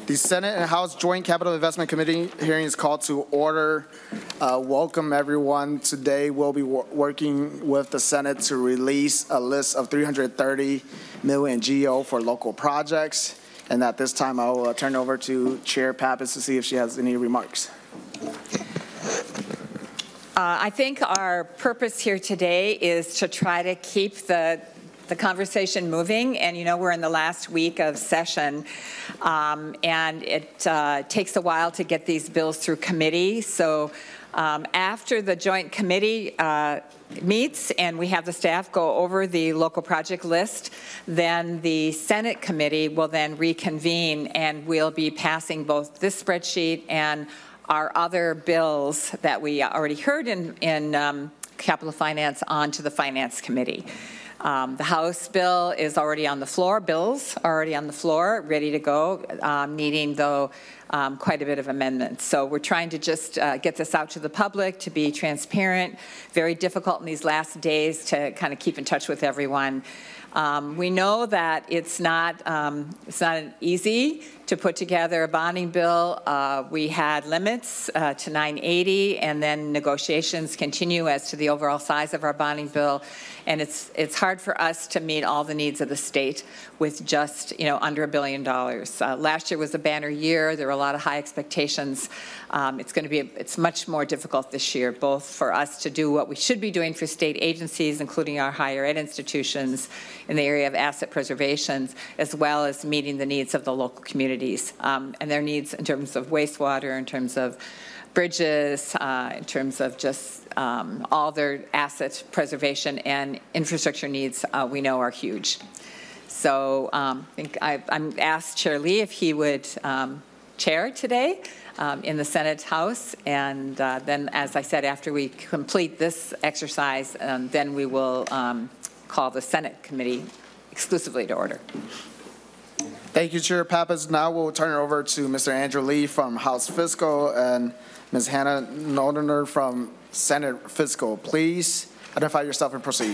The Senate and House Joint Capital Investment Committee hearing is called to order. Welcome, everyone. Today, we'll be working with the Senate to release a list of 330 million GO for local projects. And at this time, I will turn over to Chair Pappas to see if she has any remarks. I think our purpose here today is to try to keep the conversation moving, and you know we're in the last week of session, and it takes a while to get these bills through committee. So after the joint committee meets and we have the staff go over the local project list, then the Senate committee will then reconvene, and we'll be passing both this spreadsheet and our other bills that we already heard in Capital Finance on to the Finance Committee. The House bill is already on the floor. Bills are already on the floor, ready to go, needing, though, quite a bit of amendments. So we're trying to just get this out to the public, to be transparent. Very difficult in these last days to kind of keep in touch with everyone. We know that it's not easy to put together a bonding bill. We had limits to 980, and then negotiations continue as to the overall size of our bonding bill. And it's hard for us to meet all the needs of the state with just under $1 billion. Last year was a banner year. There were a lot of high expectations. It's much more difficult this year, both for us to do what we should be doing for state agencies, including our higher ed institutions in the area of asset preservation, as well as meeting the needs of the local communities and their needs in terms of wastewater, in terms of bridges, in terms of just all their asset preservation and infrastructure needs we know are huge. So I think I'm asked Chair Lee if he would chair today in the Senate House, and then, as I said, after we complete this exercise, then we will call the Senate committee exclusively to order. Thank you, Chair Pappas. Now we'll turn it over to Mr. Andrew Lee from House Fiscal and Ms. Hannah Noldener from Senate Fiscal. Please identify yourself and proceed.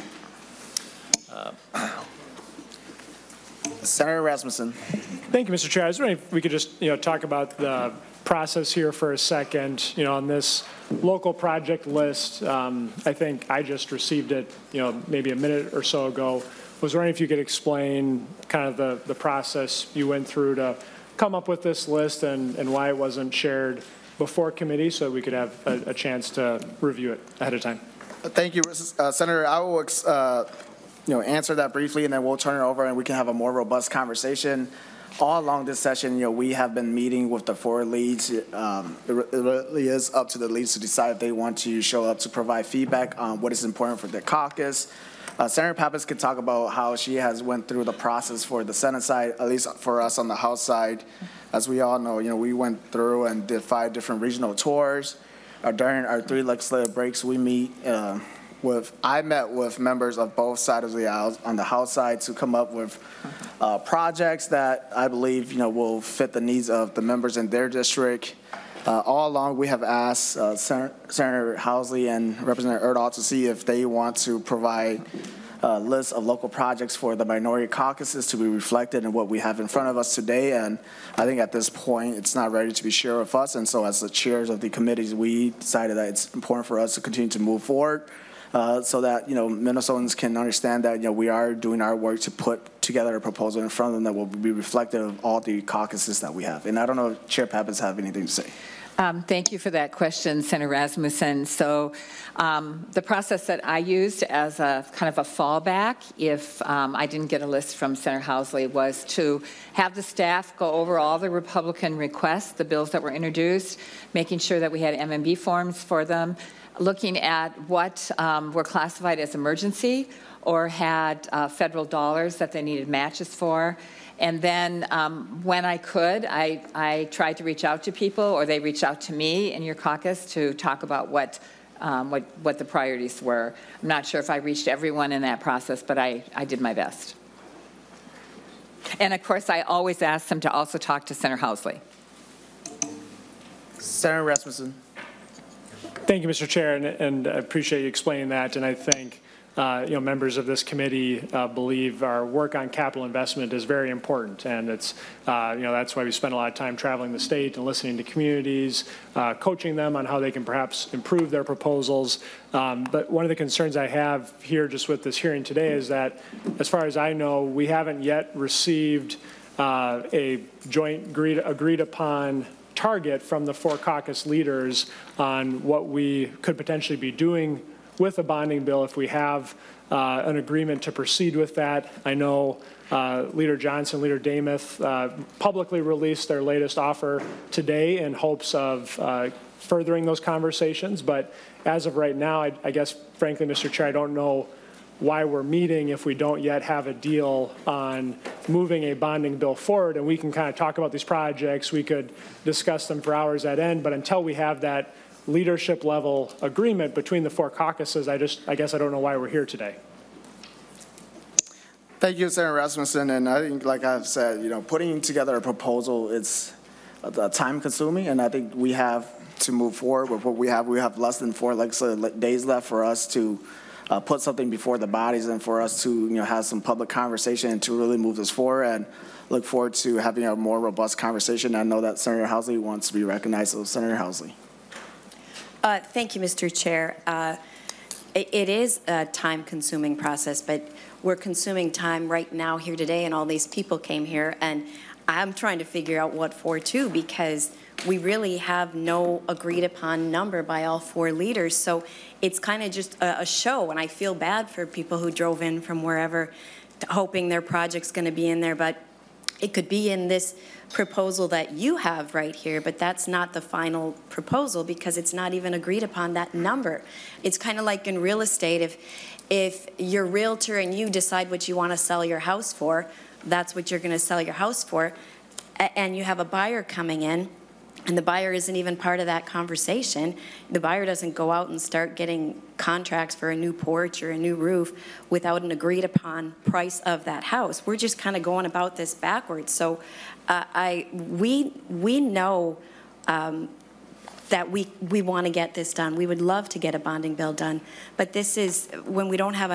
Senator Rasmussen. Thank you, Mr. Chair. I was wondering if we could just talk about the process here for a second. On this local project list, I think I just received it maybe a minute or so ago. I was wondering if you could explain kind of the process you went through to come up with this list and why it wasn't shared before committee so we could have a chance to review it ahead of time. Thank you, Senator. I will answer that briefly, and then we'll turn it over and we can have a more robust conversation. All along this session, we have been meeting with the four leads. It really is up to the leads to decide if they want to show up to provide feedback on what is important for the caucus. Senator Pappas could talk about how she has went through the process for the Senate side, at least for us on the House side. As we all know, we went through and did 5 different regional tours. During our 3 legislative breaks, I met with members of both sides of the aisle on the House side to come up with projects that I believe will fit the needs of the members in their district. All along, we have asked Senator Housley and Representative Erdahl to see if they want to provide a list of local projects for the minority caucuses to be reflected in what we have in front of us today. And I think at this point, it's not ready to be shared with us. And so as the chairs of the committees, we decided that it's important for us to continue to move forward so that, Minnesotans can understand that, we are doing our work to put together a proposal in front of them that will be reflective of all the caucuses that we have. And I don't know if Chair Pappas have anything to say. Thank you for that question, Senator Rasmussen. So the process that I used as a kind of a fallback if I didn't get a list from Senator Housley was to have the staff go over all the Republican requests, the bills that were introduced, making sure that we had MMB forms for them, looking at what were classified as emergency or had federal dollars that they needed matches for. And then when I could, I tried to reach out to people, or they reached out to me in your caucus to talk about what the priorities were. I'm not sure if I reached everyone in that process, but I did my best. And of course, I always ask them to also talk to Senator Housley. Senator Rasmussen. Thank you, Mr. Chair, and I appreciate you explaining that. And I think members of this committee believe our work on capital investment is very important, and it's that's why we spend a lot of time traveling the state and listening to communities, coaching them on how they can perhaps improve their proposals. But one of the concerns I have here just with this hearing today is that, as far as I know, we haven't yet received a joint agreed upon target from the 4 caucus leaders on what we could potentially be doing with a bonding bill if we have an agreement to proceed with that. I know Leader Johnson, Leader Demuth publicly released their latest offer today in hopes of furthering those conversations. But as of right now, I guess, frankly, Mr. Chair, I don't know why we're meeting if we don't yet have a deal on moving a bonding bill forward. And we can kind of talk about these projects. We could discuss them for hours at end. But until we have that leadership level agreement between the 4 caucuses, I guess I don't know why we're here today. Thank you, Senator Rasmussen. And I think, like I've said, putting together a proposal is time consuming, and I think we have to move forward with what we have. We have less than 4 days left for us to put something before the bodies and for us to have some public conversation and to really move this forward, and look forward to having a more robust conversation. I know that Senator Housley wants to be recognized. So Senator Housley. Thank you, Mr. Chair. It is a time-consuming process, but we're consuming time right now here today, and all these people came here, and I'm trying to figure out what for too, because we really have no agreed-upon number by all 4 leaders. So it's kind of just a show, and I feel bad for people who drove in from wherever hoping their project's going to be in there, but it could be in this proposal that you have right here, but that's not the final proposal because it's not even agreed upon that number. It's kind of like in real estate. If you're a realtor and you decide what you want to sell your house for, that's what you're going to sell your house for, and you have a buyer coming in, and the buyer isn't even part of that conversation. The buyer doesn't go out and start getting contracts for a new porch or a new roof without an agreed upon price of that house. We're just kind of going about this backwards. So we know that we want to get this done. We would love to get a bonding bill done, but this is when we don't have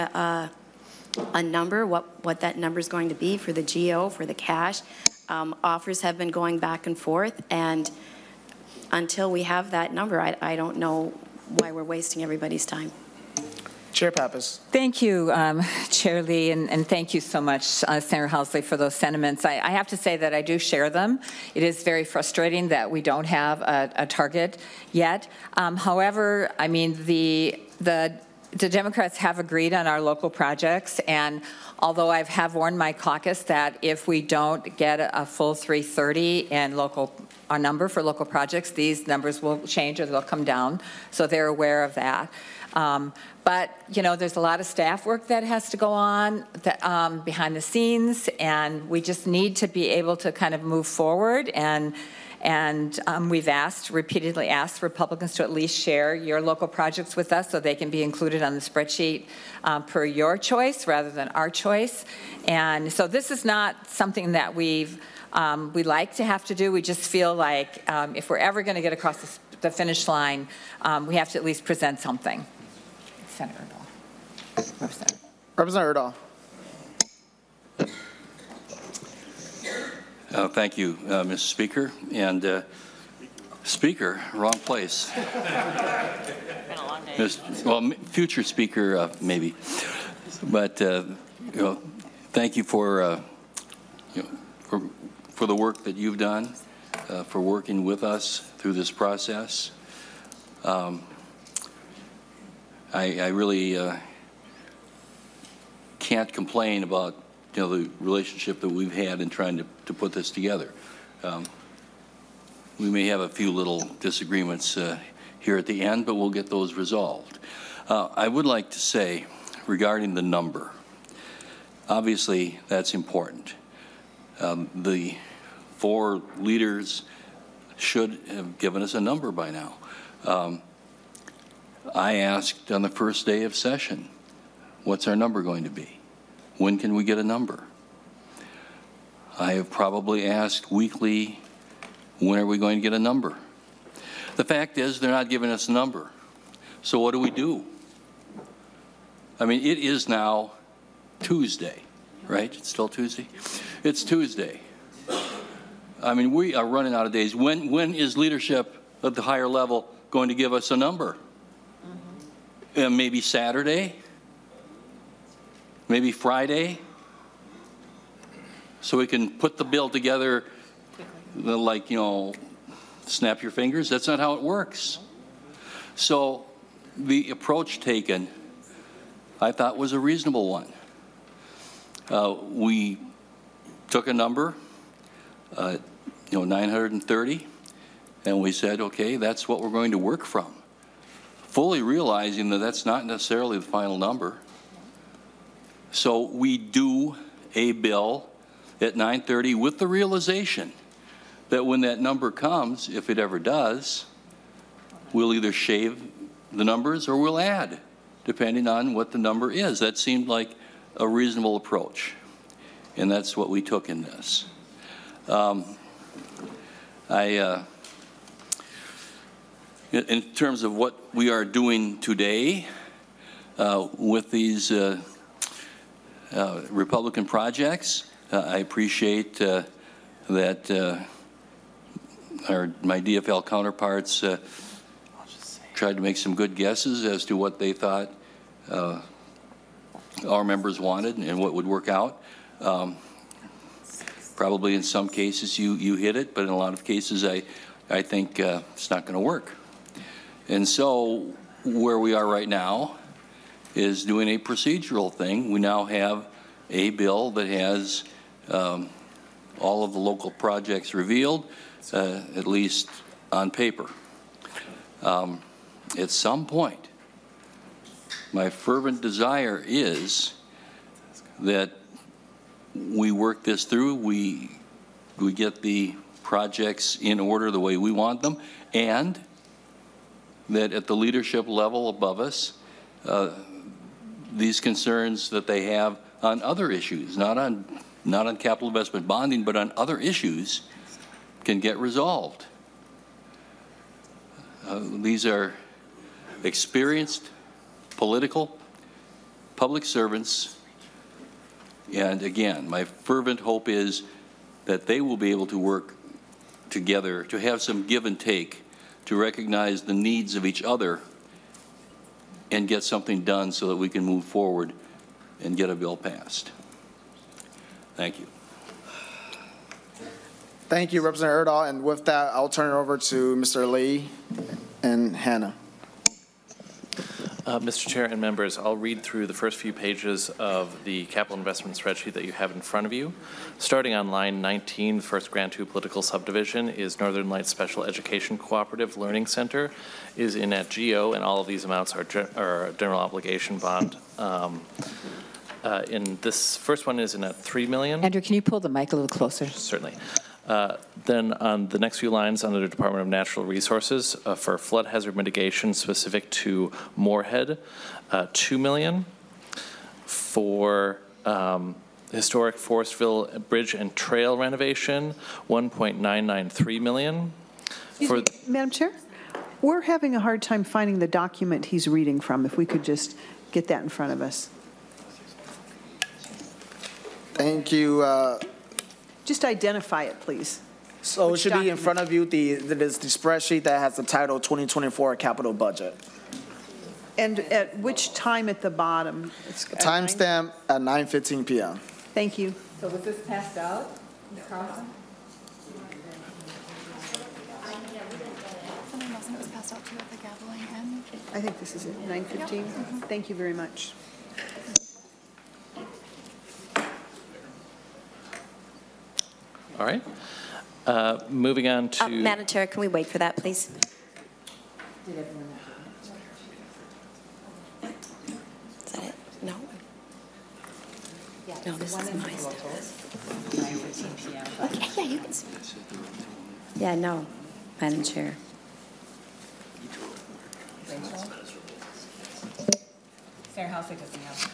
a number, what that number is going to be for the GO, for the cash. Offers have been going back and forth, and until we have that number, I don't know why we're wasting everybody's time. Chair Pappas. Thank you, Chair Lee, and thank you so much, Senator Housley, for those sentiments. I have to say that I do share them. It is very frustrating that we don't have a target yet. However, I mean, the Democrats have agreed on our local projects, and although I have warned my caucus that if we don't get a full 330 in our number for local projects, these numbers will change or they'll come down, so they're aware of that. But, there's a lot of staff work that has to go on behind the scenes, and we just need to be able to kind of move forward. And we've repeatedly asked Republicans to at least share your local projects with us so they can be included on the spreadsheet per your choice rather than our choice. And so this is not something that we like to have to do. We just feel like if we're ever going to get across the finish line, we have to at least present something. Senator Urdahl. Representative Urdahl. Thank you, Mr. Speaker. And Speaker, wrong place. It's been a long day. Well, future Speaker, maybe. But thank you for the work that you've done, for working with us through this process. I really can't complain about the relationship that we've had in trying to put this together. We may have a few little disagreements here at the end, but we'll get those resolved. I would like to say regarding the number, obviously that's important. The 4 leaders should have given us a number by now. I asked on the first day of session, what's our number going to be? When can we get a number? I have probably asked weekly, when are we going to get a number? The fact is they're not giving us a number. So what do? I mean, it is now Tuesday, right? It's still Tuesday? It's Tuesday. I mean, we are running out of days. When is leadership at the higher level going to give us a number? Maybe Saturday? Maybe Friday? So we can put the bill together like, you know, snap your fingers? That's not how it works. So the approach taken, I thought, was a reasonable one. We took a number, 930, and we said, okay, that's what we're going to work from, fully realizing that that's not necessarily the final number. So we do a bill at 930 with the realization that when that number comes, if it ever does, we'll either shave the numbers or we'll add, depending on what the number is. That seemed like a reasonable approach, and that's what we took in this. In terms of what we are doing today with these Republican projects, I appreciate that my DFL counterparts tried to make some good guesses as to what they thought our members wanted and what would work out. Probably in some cases you hit it, but in a lot of cases I think it's not going to work. And so where we are right now is doing a procedural thing. We now have a bill that has all of the local projects revealed, at least on paper. At some point, my fervent desire is that we work this through, we get the projects in order the way we want them, and that at the leadership level above us, these concerns that they have on other issues, not on capital investment bonding, but on other issues, can get resolved. These are experienced public servants, and again, my fervent hope is that they will be able to work together, to have some give and take, to recognize the needs of each other and get something done so that we can move forward and get a bill passed. Thank you. Thank you, Representative Erdahl. And with that, I'll turn it over to Mr. Lee and Hannah. Mr. Chair and members, I'll read through the first few pages of the capital investment spreadsheet that you have in front of you. Starting on line 19, the first Grant 2 political subdivision is Northern Lights Special Education Cooperative Learning Center, is in at GO, and all of these amounts are general obligation bond. In this first one is in at $3 million. Andrew, can you pull the mic a little closer? Certainly. Then on the next few lines under the Department of Natural Resources for flood hazard mitigation specific to Moorhead, $2 million. For historic Forestville Bridge and Trail renovation, $1.993 million. Madam Chair, we're having a hard time finding the document he's reading from. If we could just get that in front of us. Thank you. Just identify it, please. So Which it should be in document? front of you, the spreadsheet that has the title 2024 capital budget. And at which time at the bottom? It's at Timestamp at 9:15 p.m. Thank you. So was this passed out, Ms. Carlson? Something else, and it was passed out to the gaveling and. I think this is it, 9:15. Thank you very much. All right. Moving on to. Madam Chair, can we wait for that, please? Is that it? No? No, this is my stuff. 9:15 p.m. Okay, yeah, you can speak. Yeah, no, Madam Chair. Sarah Housey doesn't have.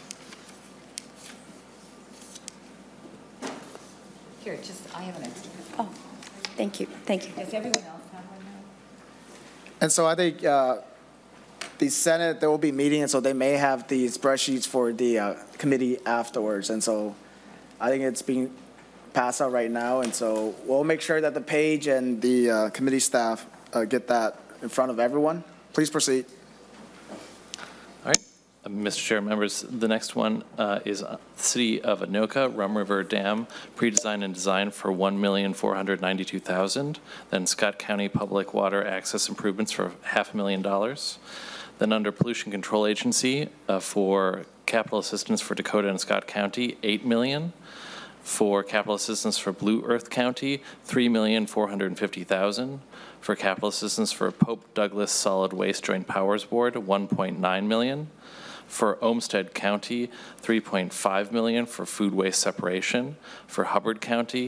Here, I have an extra. Oh, thank you, thank you. Does everyone else have one now? And so I think the Senate, they will be meeting, and so they may have the spreadsheets for the committee afterwards. And so I think it's being passed out right now. And so we'll make sure that the page and the committee staff get that in front of everyone. Please proceed. All right. Mr. Chair, members, the next one is the City of Anoka, Rum River Dam, pre-design and design for $1,492,000. Then Scott County Public Water Access Improvements for $500,000. Then under Pollution Control Agency for capital assistance for Dakota and Scott County, $8 million. For capital assistance for Blue Earth County, $3,450,000. For capital assistance for Pope Douglas Solid Waste Joint Powers Board, $1.9 million. For Olmsted County, $3.5 million for food waste separation. For Hubbard County,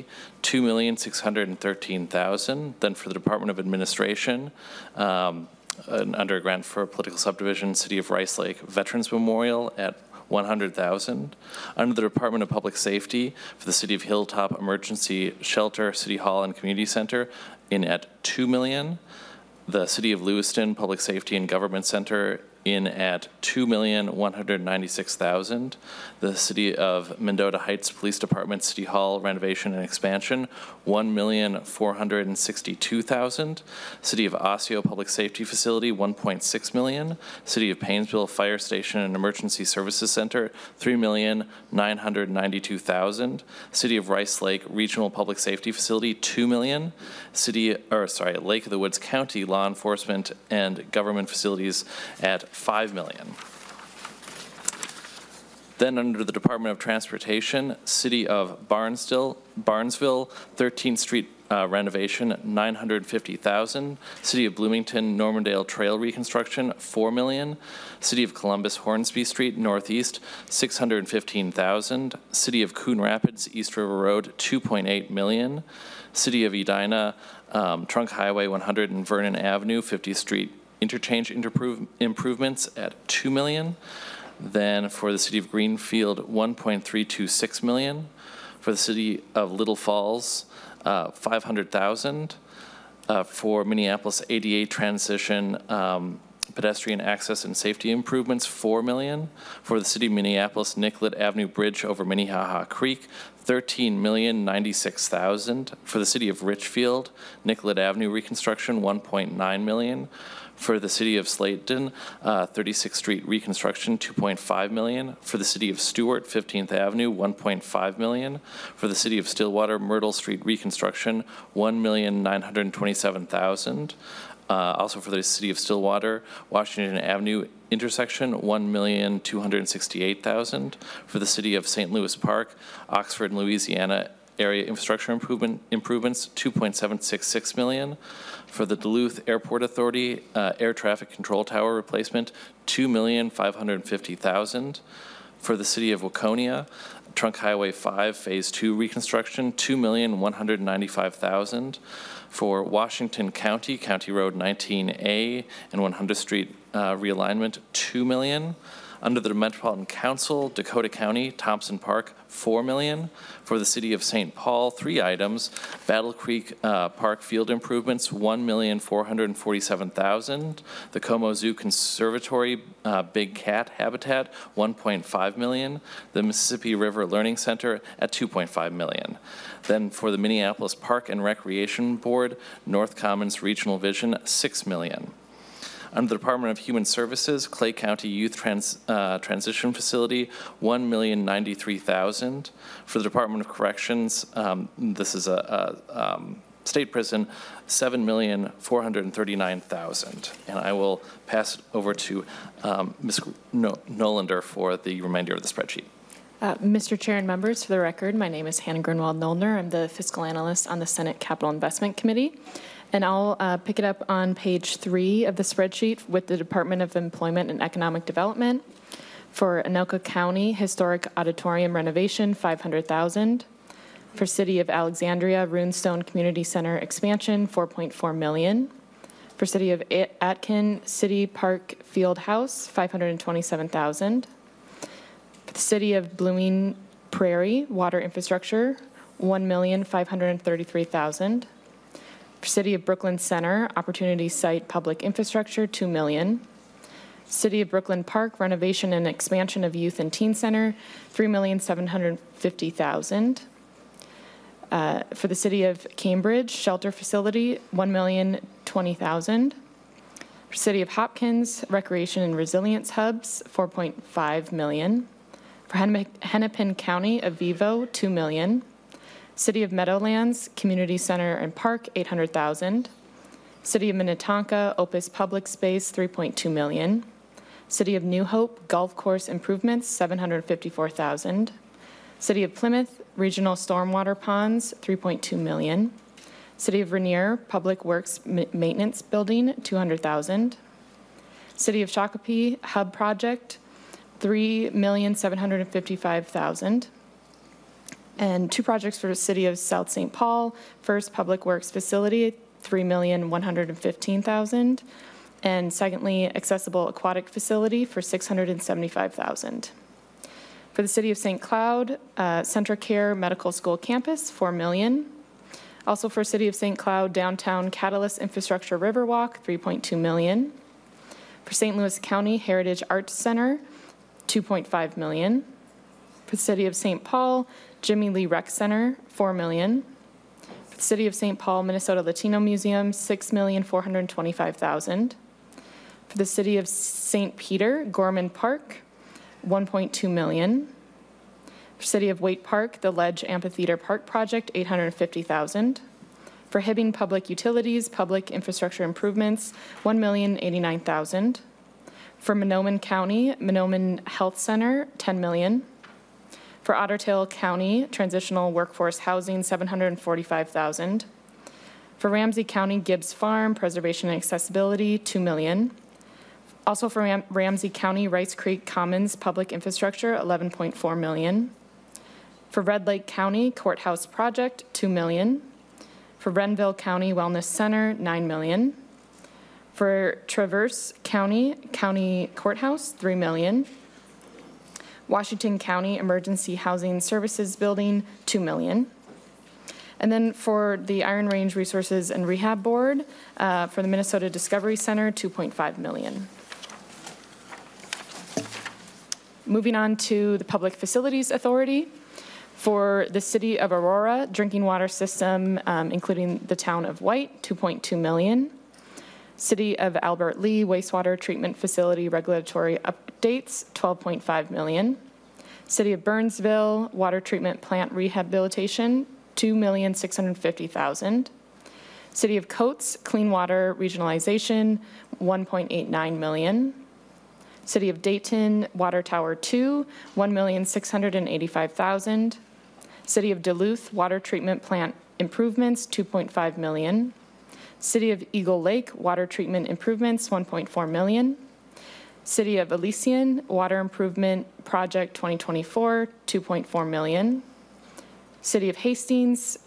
$2,613,000. Then for the Department of Administration, under a grant for a political subdivision, City of Rice Lake Veterans Memorial at $100,000. Under the Department of Public Safety for the City of Hilltop Emergency Shelter, City Hall, and Community Center in at $2 million. The City of Lewiston Public Safety and Government Center in at $2,196,000. The City of Mendota Heights Police Department City Hall renovation and expansion, $1,462,000. City of Osseo Public Safety Facility, $1.6 million. City of Painesville Fire Station and Emergency Services Center, $3,992,000. City of Rice Lake Regional Public Safety Facility, $2 million. Lake of the Woods County Law Enforcement and Government Facilities at $5 million. Then under the Department of Transportation, City of Barnesville, 13th Street renovation, $950,000. City of Bloomington, Normandale Trail reconstruction, $4 million. City of Columbus, Hornsby Street Northeast, $615,000. City of Coon Rapids, East River Road, $2.8 million. City of Edina, Trunk Highway 100 and Vernon Avenue, 50th Street interchange improvements at $2 million. Then for the City of Greenfield, $1.326 million. For the City of Little Falls, $500,000. For Minneapolis ADA transition, pedestrian access and safety improvements, $4 million. For the City of Minneapolis Nicollet Avenue Bridge over Minnehaha Creek, $13,096,000. For the City of Richfield, Nicollet Avenue reconstruction, $1.9 million. For the City of Slayton, 36th Street reconstruction, $2.5 million. For the City of Stewart, 15th Avenue, $1.5 million. For the City of Stillwater, Myrtle Street reconstruction, $1,927,000. Also for the City of Stillwater, Washington Avenue intersection, $1,268,000. For the City of St. Louis Park, Oxford, Louisiana area infrastructure improvements, $2.766 million. For the Duluth Airport Authority, air traffic control tower replacement, $2,550,000. For the City of Waconia, Trunk Highway 5 Phase 2 reconstruction, $2,195,000. For Washington County, County Road 19A and 100th Street realignment, $2 million. Under the Metropolitan Council, Dakota County, Thompson Park, $4 million. For the City of St. Paul, 3 items. Battle Creek Park field improvements, $1,447,000. The Como Zoo Conservatory Big Cat Habitat, $1.5 million. The Mississippi River Learning Center at $2.5 million. Then for the Minneapolis Park and Recreation Board, North Commons Regional Vision, $6 million. Under the Department of Human Services, Clay County Youth Transition Facility, $1,093,000. For the Department of Corrections, this is a state prison, $7,439,000. And I will pass it over to Ms. Nolander for the remainder of the spreadsheet. Mr. Chair and members, for the record, my name is Hannah Grunwald-Nolner. I'm the fiscal analyst on the Senate Capital Investment Committee. And I'll pick it up on page 3 of the spreadsheet with the Department of Employment and Economic Development. For Anoka County Historic Auditorium renovation, $500,000. For City of Alexandria Runestone Community Center expansion, $4.4 million. For City of Atkin City Park Field House, $527,000. For the City of Blooming Prairie Water Infrastructure, $1,533,000. For City of Brooklyn Center, Opportunity Site Public Infrastructure, $2 million. City of Brooklyn Park, renovation and expansion of youth and teen center, $3,750,000. For the City of Cambridge, shelter facility, $1,020,000. For City of Hopkins, recreation and resilience hubs, $4.5 million. For Hennepin County, Avivo, $2 million. City of Meadowlands, community center and park, $800,000. City of Minnetonka, Opus Public Space, $3.2 million. City of New Hope, golf course improvements, $754,000. City of Plymouth, regional stormwater ponds, $3.2 million. City of Rainier, public works maintenance building, $200,000. City of Shakopee, hub project, $3,755,000. And two projects for the City of South St. Paul, first public works facility, $3,115,000. And secondly, accessible aquatic facility for $675,000. For the City of St. Cloud, Centracare Medical School Campus, $4 million. Also for City of St. Cloud, downtown Catalyst Infrastructure Riverwalk, $3.2 million. For St. Louis County Heritage Arts Center, $2.5 million. For the City of St. Paul, Jimmy Lee Rec Center, $4 million. For the City of St. Paul, Minnesota Latino Museum, $6,425,000. For the City of St. Peter, Gorman Park, $1.2 million. For City of Waite Park, the Ledge Amphitheater Park Project, $850,000. For Hibbing Public Utilities, public infrastructure improvements, $1,089,000. For Monoman County, Monoman Health Center, $10 million. For Otter Tail County, transitional workforce housing, $745,000. For Ramsey County, Gibbs Farm, preservation and accessibility, $2 million. Also for Ramsey County, Rice Creek Commons public infrastructure, $11.4 million. For Red Lake County, courthouse project, $2 million. For Renville County Wellness Center, $9 million. For Traverse County, county courthouse, $3 million. Washington County Emergency Housing Services Building, $2 million. And then for the Iron Range Resources and Rehab Board, for the Minnesota Discovery Center, $2.5 million. Moving on to the Public Facilities Authority. For the City of Aurora, drinking water system, including the town of White, $2.2 million. City of Albert Lea, wastewater treatment facility regulatory updates, $12.5 million. City of Burnsville, water treatment plant rehabilitation, $2,650,000. City of Coates, clean water regionalization, $1.89 million. City of Dayton, Water Tower 2, $1,685,000. City of Duluth, water treatment plant improvements, $2.5 million. City of Eagle Lake, water treatment improvements, $1.4 million. City of Elysian, water improvement project 2024, $2.4 million. City of Hastings,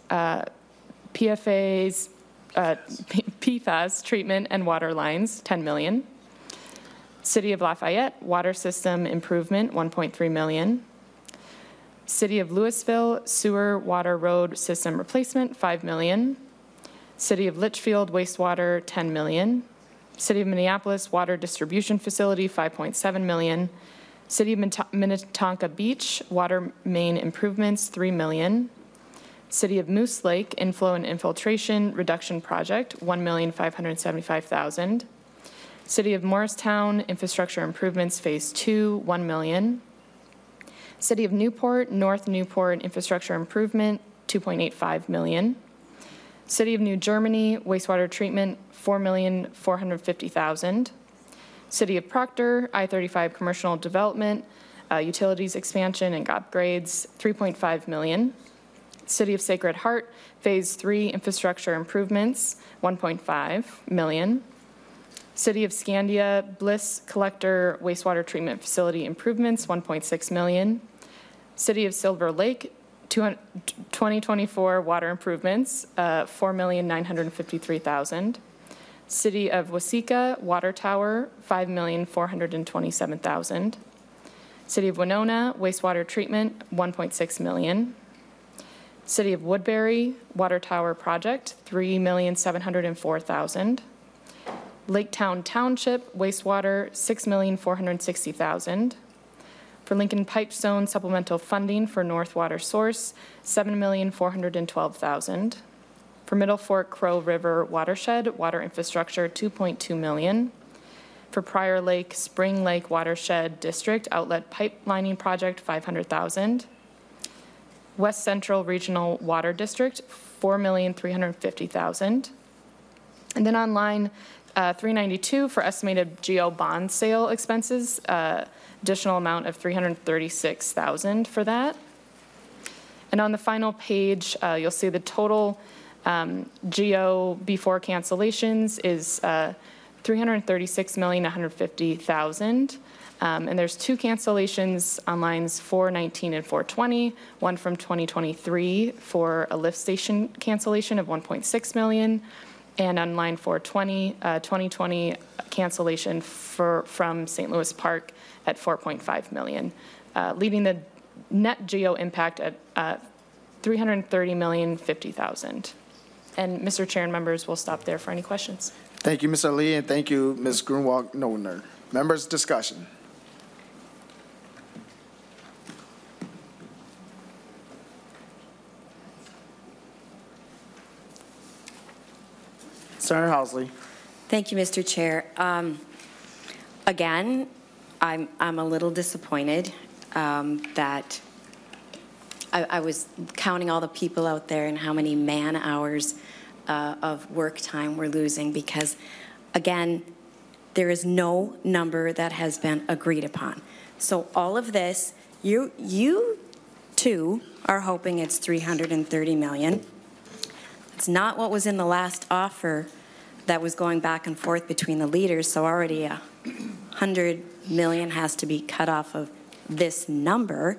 PFAS treatment and water lines, $10 million. City of Lafayette, water system improvement, $1.3 million. City of Louisville, sewer water road system replacement, $5 million. City of Litchfield, wastewater, $10 million. City of Minneapolis, water distribution facility, $5.7 million. City of Minnetonka Beach, water main improvements, $3 million. City of Moose Lake, inflow and infiltration reduction project, $1,575,000. City of Morristown, infrastructure improvements, phase 2, $1 million. City of Newport, North Newport, infrastructure improvement, $2.85 million. City of New Germany, wastewater treatment, $4,450,000. City of Proctor, I-35 commercial development, utilities expansion and upgrades, $3.5 million. City of Sacred Heart, phase 3 infrastructure improvements, $1.5 million. City of Scandia, Bliss Collector wastewater treatment facility improvements, $1.6 million. City of Silver Lake, 2024 water improvements, $4,953,000. City of Waseca, water tower, $5,427,000. City of Winona, wastewater treatment, $1.6 million. City of Woodbury, water tower project, $3,704,000. Laketown Township wastewater, $6,460,000. For Lincoln Pipestone supplemental funding for North Water Source, $7,412,000. For Middle Fork Crow River watershed, water infrastructure, $2.2 million. For Prior Lake Spring Lake Watershed District outlet pipelining project, $500,000. West Central Regional Water District, $4,350,000. And then on line 392 for estimated GO bond sale expenses, additional amount of $336,000 for that. And on the final page, you'll see the total GO before cancellations is $336,150,000. And there's two cancellations on lines 419 and 420, one from 2023 for a lift station cancellation of $1.6 million, and on line 420, 2020 cancellation from St. Louis Park at $4.5 million, leaving the net GO impact at $330,050,000. And Mr. Chair and members, we'll stop there for any questions. Thank you, Mr. Lee, and thank you, Ms. Grunwald-Noldner. Members' discussion. Senator Housley. Thank you, Mr. Chair. Again, I'm a little disappointed that I was counting all the people out there and how many man hours of work time we're losing because, again, there is no number that has been agreed upon. So all of this, you too are hoping it's $330 million. It's not what was in the last offer that was going back and forth between the leaders, so already $100 million has to be cut off of this number.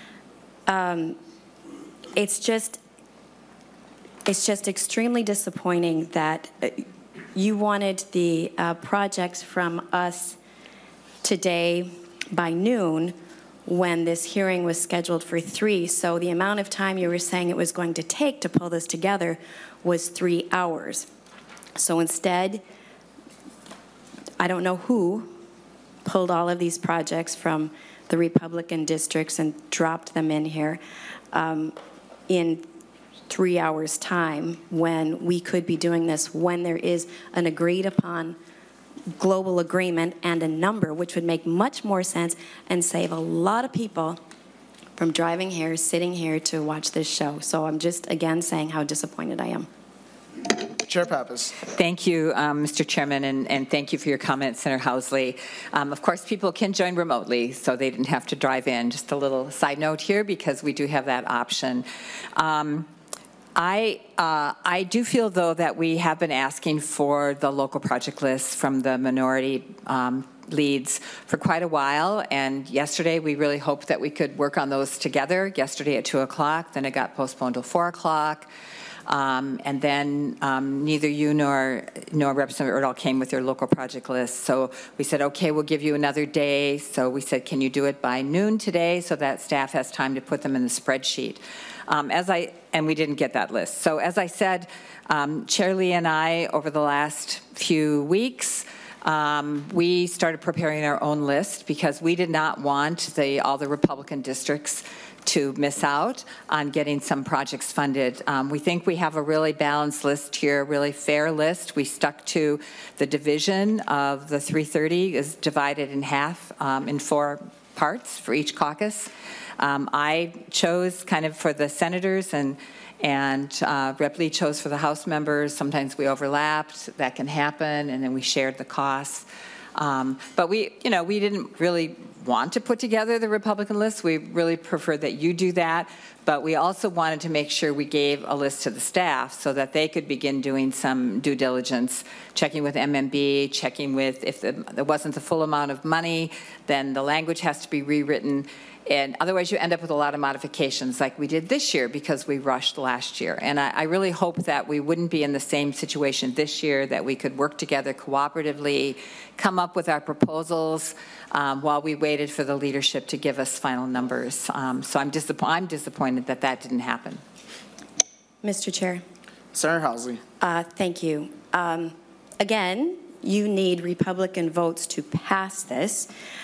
It's just extremely disappointing that you wanted the projects from us today by noon when this hearing was scheduled for 3. So the amount of time you were saying it was going to take to pull this together was 3 hours. So instead, I don't know who pulled all of these projects from the Republican districts and dropped them in here in 3 hours' time when we could be doing this, when there is an agreed upon global agreement and a number, which would make much more sense and save a lot of people from driving here, sitting here to watch this show. So I'm just, again, saying how disappointed I am. Chair Pappas. Thank you, Mr. Chairman, and thank you for your comments, Senator Housley. Of course, people can join remotely, so they didn't have to drive in. Just a little side note here, because we do have that option. I do feel, though, that we have been asking for the local project list from the minority leads for quite a while, and yesterday we really hoped that we could work on those together. Yesterday at 2 o'clock, then it got postponed till 4 o'clock. And then neither you nor Representative Erdahl came with your local project list. So we said, okay, we'll give you another day. So we said, can you do it by noon today so that staff has time to put them in the spreadsheet? And we didn't get that list. So as I said, Chair Lee and I, over the last few weeks, we started preparing our own list because we did not want all the Republican districts to miss out on getting some projects funded. We think we have a really balanced list here, a really fair list. We stuck to the division of the 330 is divided in half in 4 parts for each caucus. I chose kind of for the senators and Rep. Lee chose for the House members. Sometimes we overlapped. That can happen, and then we shared the costs. But we didn't really want to put together the Republican list. We really preferred that you do that. But we also wanted to make sure we gave a list to the staff so that they could begin doing some due diligence, checking with MMB, checking with if there wasn't the full amount of money, then the language has to be rewritten. And otherwise, you end up with a lot of modifications like we did this year because we rushed last year. And I really hope that we wouldn't be in the same situation this year, that we could work together cooperatively, come up with our proposals while we waited for the leadership to give us final numbers. So I'm disappointed that that didn't happen. Mr. Chair. Senator Housley. Thank you. Again, you need Republican votes to pass this.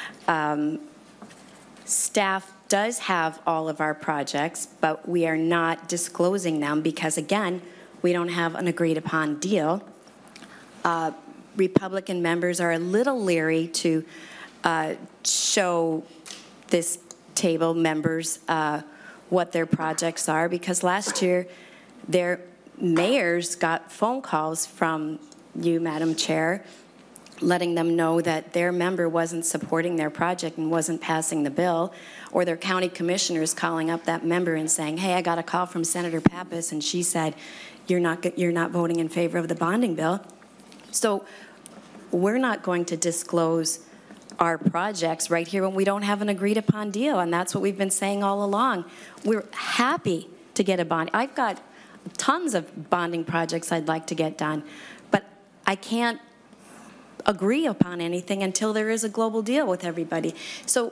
Staff does have all of our projects, but we are not disclosing them because, again, we don't have an agreed upon deal. Republican members are a little leery to show this table members what their projects are, because last year their mayors got phone calls from you, Madam Chair, letting them know that their member wasn't supporting their project and wasn't passing the bill, or their county commissioners calling up that member and saying, hey, I got a call from Senator Pappas and she said you're not voting in favor of the bonding bill. So we're not going to disclose our projects right here when we don't have an agreed upon deal, and that's what we've been saying all along. We're happy to get a bond. I've got tons of bonding projects I'd like to get done, but I can't agree upon anything until there is a global deal with everybody. So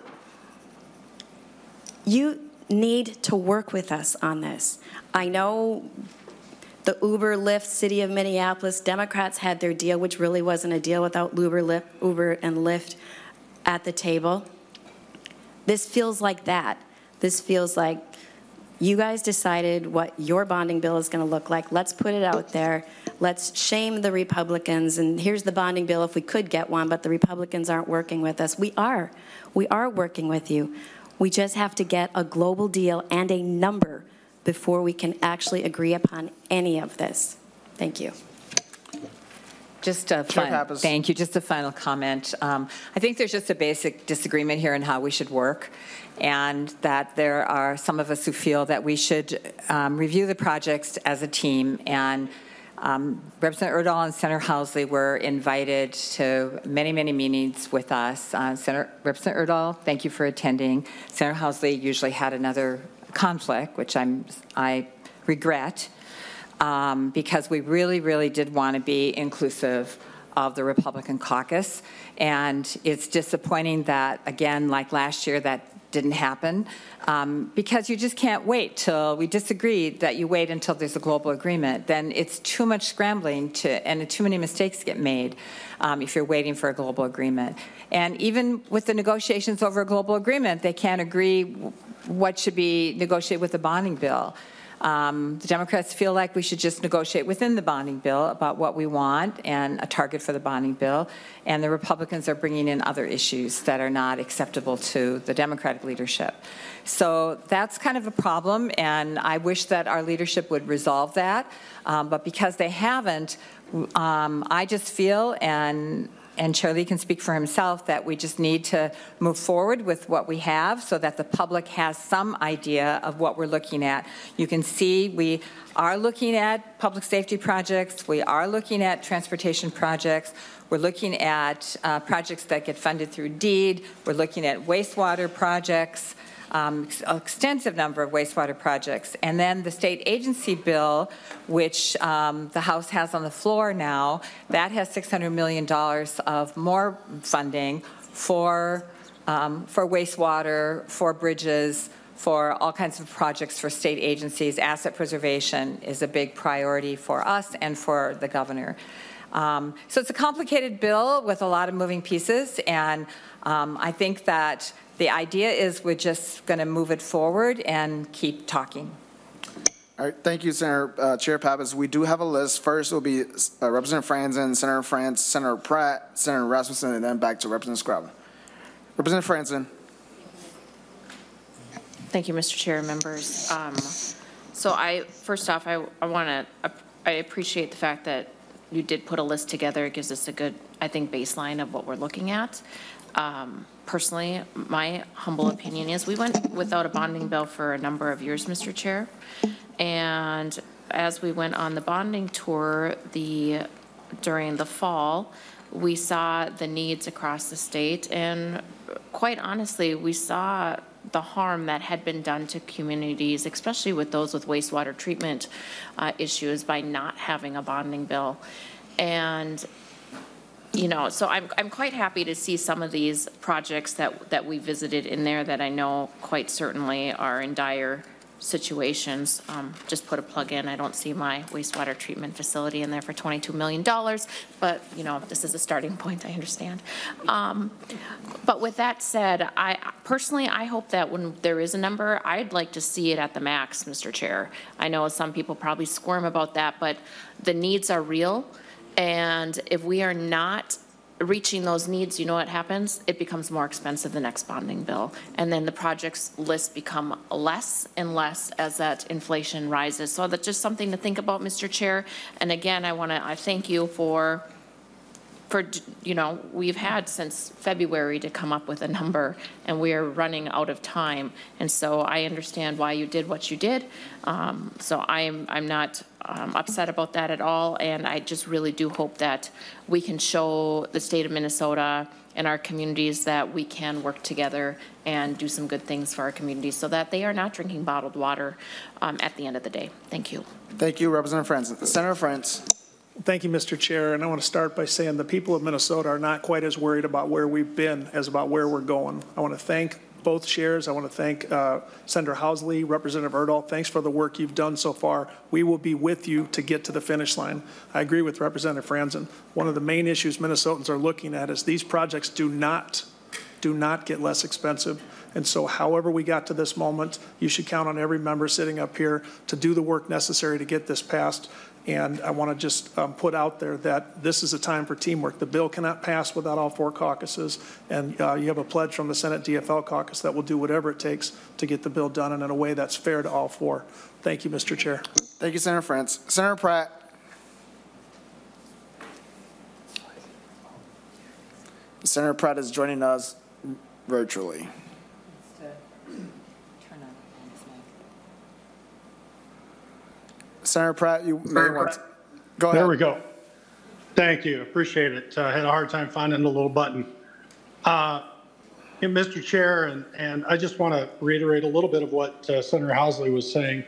you need to work with us on this. I know the Uber, Lyft, City of Minneapolis, Democrats had their deal, which really wasn't a deal without Uber and Lyft at the table. This feels like that. This feels like you guys decided what your bonding bill is going to look like. Let's put it out there. Let's shame the Republicans. And here's the bonding bill if we could get one, but the Republicans aren't working with us. We are. We are working with you. We just have to get a global deal and a number before we can actually agree upon any of this. Thank you. Just a thank you. Just a final comment. I think there's just a basic disagreement here on how we should work, and that there are some of us who feel that we should review the projects as a team. And Representative Erdahl and Senator Housley were invited to many, many meetings with us. Representative Erdahl, thank you for attending. Senator Housley usually had another conflict, which I regret. Because we really, really did want to be inclusive of the Republican caucus. And it's disappointing that, again, like last year, that didn't happen, because you just can't wait till we disagreed that you wait until there's a global agreement. Then it's too much scrambling and too many mistakes get made if you're waiting for a global agreement. And even with the negotiations over a global agreement, they can't agree what should be negotiated with the bonding bill. The Democrats feel like we should just negotiate within the bonding bill about what we want and a target for the bonding bill, and the Republicans are bringing in other issues that are not acceptable to the Democratic leadership. So that's kind of a problem, and I wish that our leadership would resolve that, but because they haven't, I just feel, and Chair Lee can speak for himself, that we just need to move forward with what we have so that the public has some idea of what we're looking at. You can see we are looking at public safety projects. We are looking at transportation projects. We're looking at projects that get funded through DEED. We're looking at wastewater projects. Extensive number of wastewater projects. And then the state agency bill, which the House has on the floor now, that has $600 million of more funding for wastewater, for bridges, for all kinds of projects for state agencies. Asset preservation is a big priority for us and for the governor. So it's a complicated bill with a lot of moving pieces, and I think that the idea is we're just going to move it forward and keep talking. All right, thank you, Senator Chair Pappas. We do have a list. First will be Representative Franzen, Senator France, Senator Pratt, Senator Rasmussen, and then back to Representative Scrabble. Representative Franzen. Thank you, Mr. Chair and members. So first off, I appreciate the fact that you did put a list together. It gives us a good, I think, baseline of what we're looking at. Personally, my humble opinion is we went without a bonding bill for a number of years, Mr. Chair. And as we went on the bonding tour during the fall, we saw the needs across the state. And quite honestly, we saw the harm that had been done to communities, especially with those with wastewater treatment issues, by not having a bonding bill. And you know, so I'm quite happy to see some of these projects that we visited in there that I know quite certainly are in dire situations. Just put a plug in. I don't see my wastewater treatment facility in there for $22 million, but, you know, this is a starting point, I understand. But with that said, I hope that when there is a number, I'd like to see it at the max, Mr. Chair. I know some people probably squirm about that, but the needs are real. And if we are not reaching those needs, you know what happens? It becomes more expensive the next bonding bill. And then the projects list become less and less as that inflation rises. So that's just something to think about, Mr. Chair. And again, I thank you for, you know, we've had since February to come up with a number, and we are running out of time. And so I understand why you did what you did. So I'm not upset about that at all. And I just really do hope that we can show the state of Minnesota and our communities that we can work together and do some good things for our communities so that they are not drinking bottled water at the end of the day. Thank you. Thank you, Representative Franz. Senator Franz. Thank you, Mr. Chair. And I want to start by saying the people of Minnesota are not quite as worried about where we've been as about where we're going. I want to thank both chairs. I want to thank Senator Housley, Representative Erdahl. Thanks for the work you've done so far. We will be with you to get to the finish line. I agree with Representative Franzen. One of the main issues Minnesotans are looking at is these projects do not get less expensive. And so however we got to this moment, you should count on every member sitting up here to do the work necessary to get this passed. And I want to just put out there that this is a time for teamwork. The bill cannot pass without all four caucuses. And you have a pledge from the Senate DFL caucus that will do whatever it takes to get the bill done and in a way that's fair to all four. Thank you, Mr. Chair. Thank you, Senator Franz. Senator Pratt. Senator Pratt is joining us virtually. Senator Pratt, you may want to go ahead. There we go. Thank you. Appreciate it. I had a hard time finding the little button. Mr. Chair, and I just want to reiterate a little bit of what Senator Housley was saying.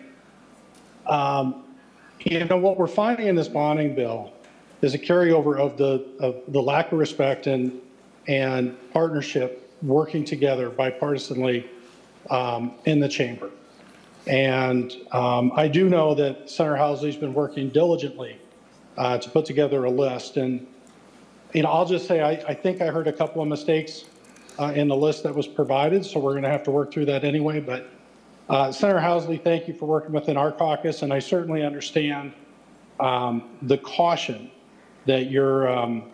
You know, what we're finding in this bonding bill is a carryover of the lack of respect and partnership working together bipartisanly in the chamber. And I do know that Senator Housley's been working diligently to put together a list. And, you know, I'll just say I think I heard a couple of mistakes in the list that was provided, so we're going to have to work through that anyway. But Senator Housley, thank you for working within our caucus, and I certainly understand the caution that you're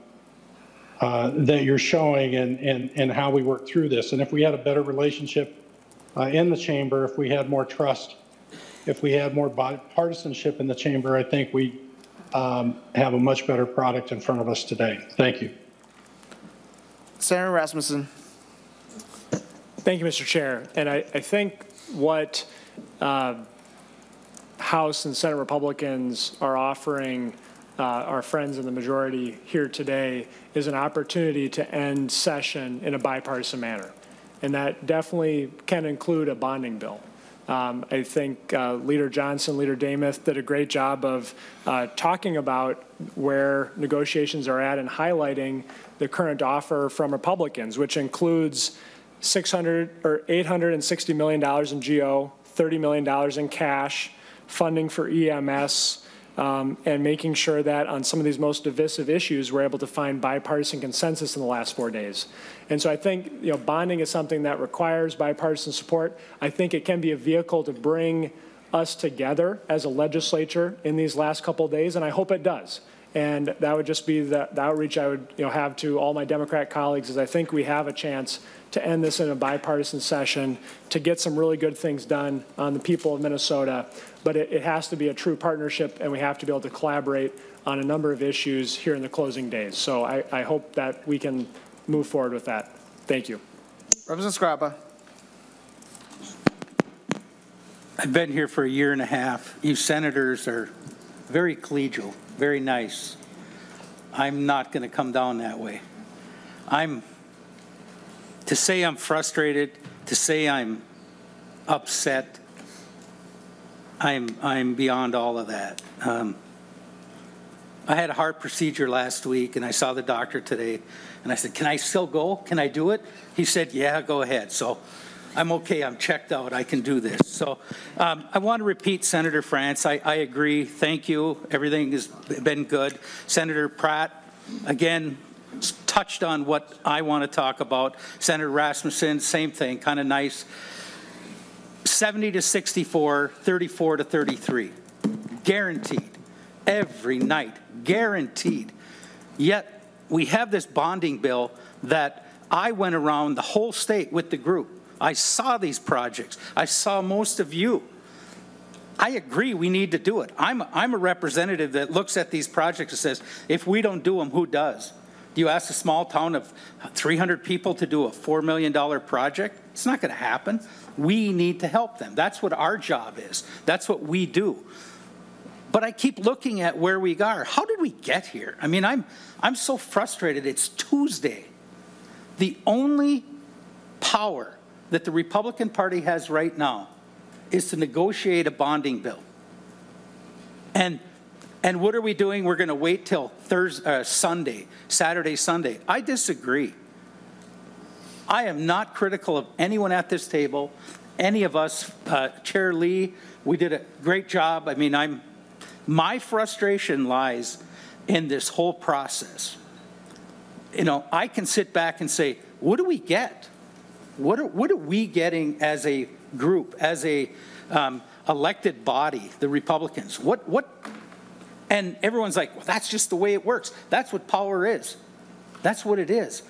showing and how we work through this. And if we had a better relationship in the chamber, if we had more trust, if we had more partisanship in the chamber, I think we have a much better product in front of us today. Thank you. Senator Rasmussen. Thank you, Mr. Chair. And I think what House and Senate Republicans are offering our friends in the majority here today is an opportunity to end session in a bipartisan manner. And that definitely can include a bonding bill. I think Leader Johnson, Leader Demuth did a great job of talking about where negotiations are at and highlighting the current offer from Republicans, which includes $860 million in GO, $30 million in cash, funding for EMS, and making sure that on some of these most divisive issues, we're able to find bipartisan consensus in the last 4 days. And so I think, you know, bonding is something that requires bipartisan support. I think it can be a vehicle to bring us together as a legislature in these last couple of days, and I hope it does. And that would just be the outreach I would, you know, have to all my Democrat colleagues is I think we have a chance to end this in a bipartisan session, to get some really good things done on the people of Minnesota. But it has to be a true partnership, and we have to be able to collaborate on a number of issues here in the closing days. So I hope that we can move forward with that. Thank you. Representative Scarpa. I've been here for a year and a half. You senators are very collegial, very nice. I'm not going to come down that way. To say I'm frustrated, to say I'm upset, I'm beyond all of that. I had a heart procedure last week, and I saw the doctor today, and I said, can I still go? Can I do it? He said, yeah, go ahead. So I'm okay, I'm checked out, I can do this. So I want to repeat Senator France, I agree, thank you, everything has been good. Senator Pratt, again, touched on what I want to talk about. Senator Rasmussen, same thing, kind of nice. 70 to 64, 34 to 33, guaranteed, every night, guaranteed. Yet we have this bonding bill that I went around the whole state with the group. I saw these projects. I saw most of you. I agree we need to do it. I'm a representative that looks at these projects and says, if we don't do them, who does? Do you ask a small town of 300 people to do a $4 million project? It's not going to happen. We need to help them. That's what our job is. That's what we do. But I keep looking at where we are. How did we get here? I mean, I'm so frustrated. It's Tuesday. The only power that the Republican Party has right now is to negotiate a bonding bill. And what are we doing? We're going to wait till Saturday, Sunday. I disagree. I am not critical of anyone at this table, any of us. Chair Lee, we did a great job. I mean, my frustration lies in this whole process. You know, I can sit back and say, what do we get? What are we getting as a group, as a elected body, the Republicans? And everyone's like, well, that's just the way it works. That's what power is. That's what it is.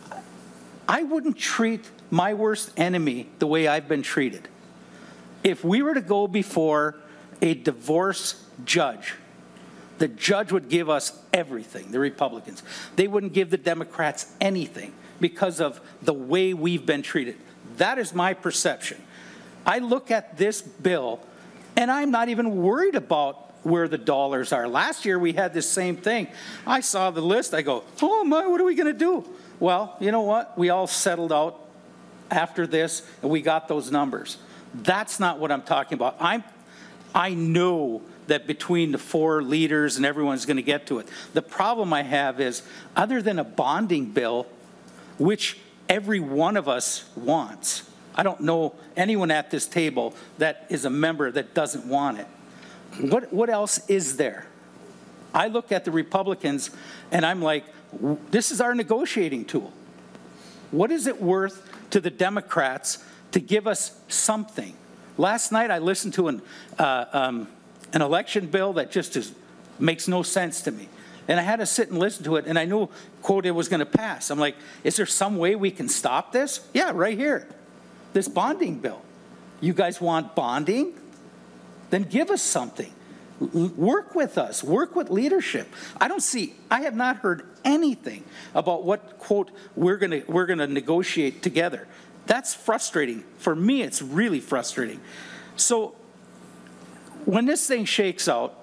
I wouldn't treat my worst enemy the way I've been treated. If we were to go before a divorce judge, the judge would give us everything, the Republicans. They wouldn't give the Democrats anything because of the way we've been treated. That is my perception. I look at this bill, and I'm not even worried about where the dollars are. Last year, we had this same thing. I saw the list. I go, oh, my, what are we going to do? Well, you know what? We all settled out after this, and we got those numbers. That's not what I'm talking about. I know that between the four leaders and everyone's going to get to it. The problem I have is, other than a bonding bill, which every one of us wants, I don't know anyone at this table that is a member that doesn't want it. What else is there? I look at the Republicans and I'm like, this is our negotiating tool. What is it worth to the Democrats to give us something? Last night I listened to an election bill that just makes no sense to me. And I had to sit and listen to it, and I knew, quote, it was going to pass. I'm like, is there some way we can stop this? Yeah, right here. This bonding bill. You guys want bonding? Then give us something. Work with us. Work with leadership. I have not heard anything about what, quote, we're going to negotiate together. That's frustrating. For me, it's really frustrating. So when this thing shakes out,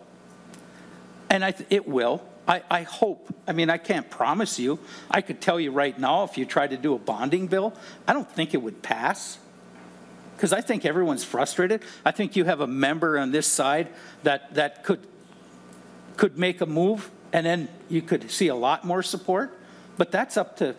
and it will, I hope, I mean, I can't promise you. I could tell you right now, if you tried to do a bonding bill, I don't think it would pass. Because I think everyone's frustrated. I think you have a member on this side that could make a move, and then you could see a lot more support. But that's up to,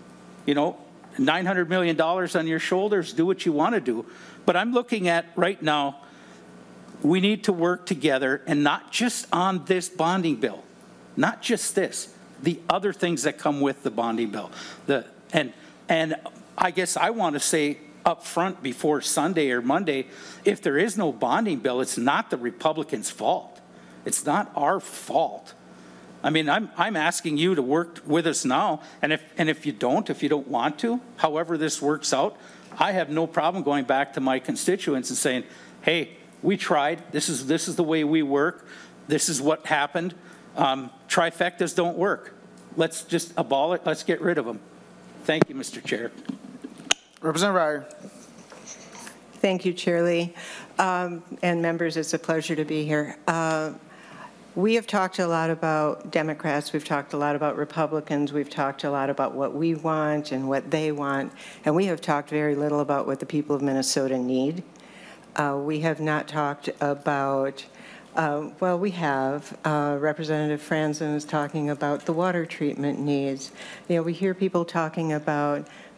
$900 million on your shoulders. Do what you want to do. But I'm looking at right now, we need to work together, and not just on this bonding bill. Not just this. The other things that come with the bonding bill. And I guess I want to say up front before Sunday or Monday, if there is no bonding bill, it's not the Republicans' fault. It's not our fault. I mean, I'm asking you to work with us now, and if you don't want to, however this works out, I have no problem going back to my constituents and saying, hey, we tried. This is the way we work. This is what happened. Trifectas don't work. Let's just abolish it. Let's get rid of them. Thank you, Mr. Chair. Representative Reier. Thank you, Chair Lee. And members, it's a pleasure to be here. We have talked a lot about Democrats. We've talked a lot about Republicans. We've talked a lot about what we want and what they want. And we have talked very little about what the people of Minnesota need. We have not talked about, well, we have. Representative Franzen is talking about the water treatment needs. We hear people talking about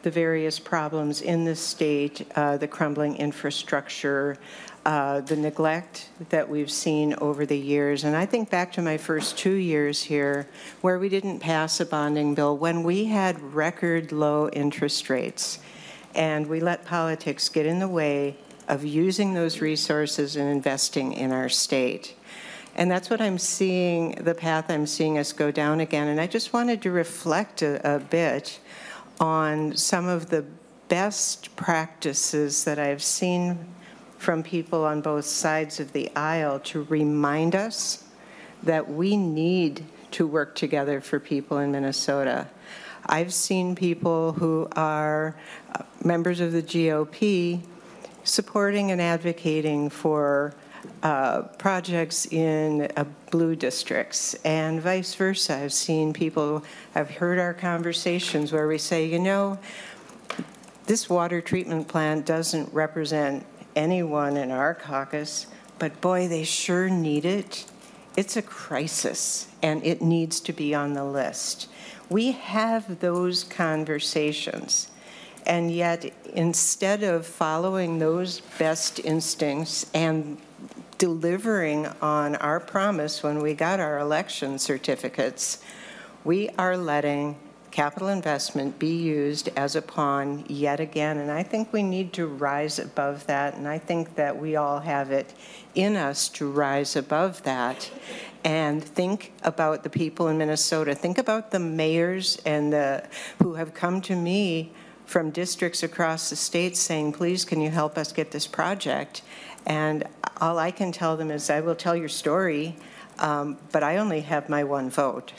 the various problems in the state, the crumbling infrastructure, the neglect that we've seen over the years. And I think back to my first 2 years here where we didn't pass a bonding bill when we had record low interest rates. And we let politics get in the way of using those resources and investing in our state. And that's what I'm seeing, the path I'm seeing us go down again. And I just wanted to reflect a bit on some of the best practices that I've seen from people on both sides of the aisle to remind us that we need to work together for people in Minnesota. I've seen people who are members of the GOP supporting and advocating for projects in blue districts and vice versa. I've seen people, I've heard our conversations where we say, you know, this water treatment plant doesn't represent anyone in our caucus, but boy, they sure need it. It's a crisis, and it needs to be on the list. We have those conversations, and yet instead of following those best instincts and delivering on our promise when we got our election certificates, we are letting capital investment be used as a pawn yet again. And I think we need to rise above that. And I think that we all have it in us to rise above that and think about the people in Minnesota. Think about the mayors and who have come to me from districts across the state saying, please, can you help us get this project? And all I can tell them is, I will tell your story, but I only have my one vote.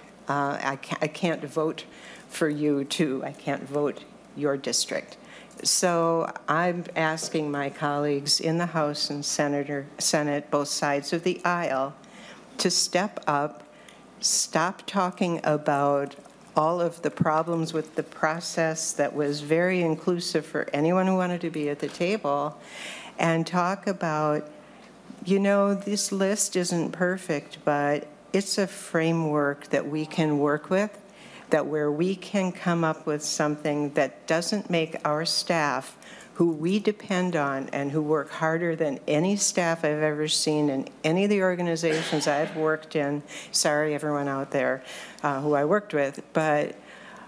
I can't vote for you too. I can't vote your district. So I'm asking my colleagues in the House and Senate, both sides of the aisle, to step up, stop talking about all of the problems with the process that was very inclusive for anyone who wanted to be at the table, and talk about, you know, this list isn't perfect, but it's a framework that we can work with, that where we can come up with something that doesn't make our staff, who we depend on and who work harder than any staff I've ever seen in any of the organizations I've worked in, sorry everyone out there who I worked with, but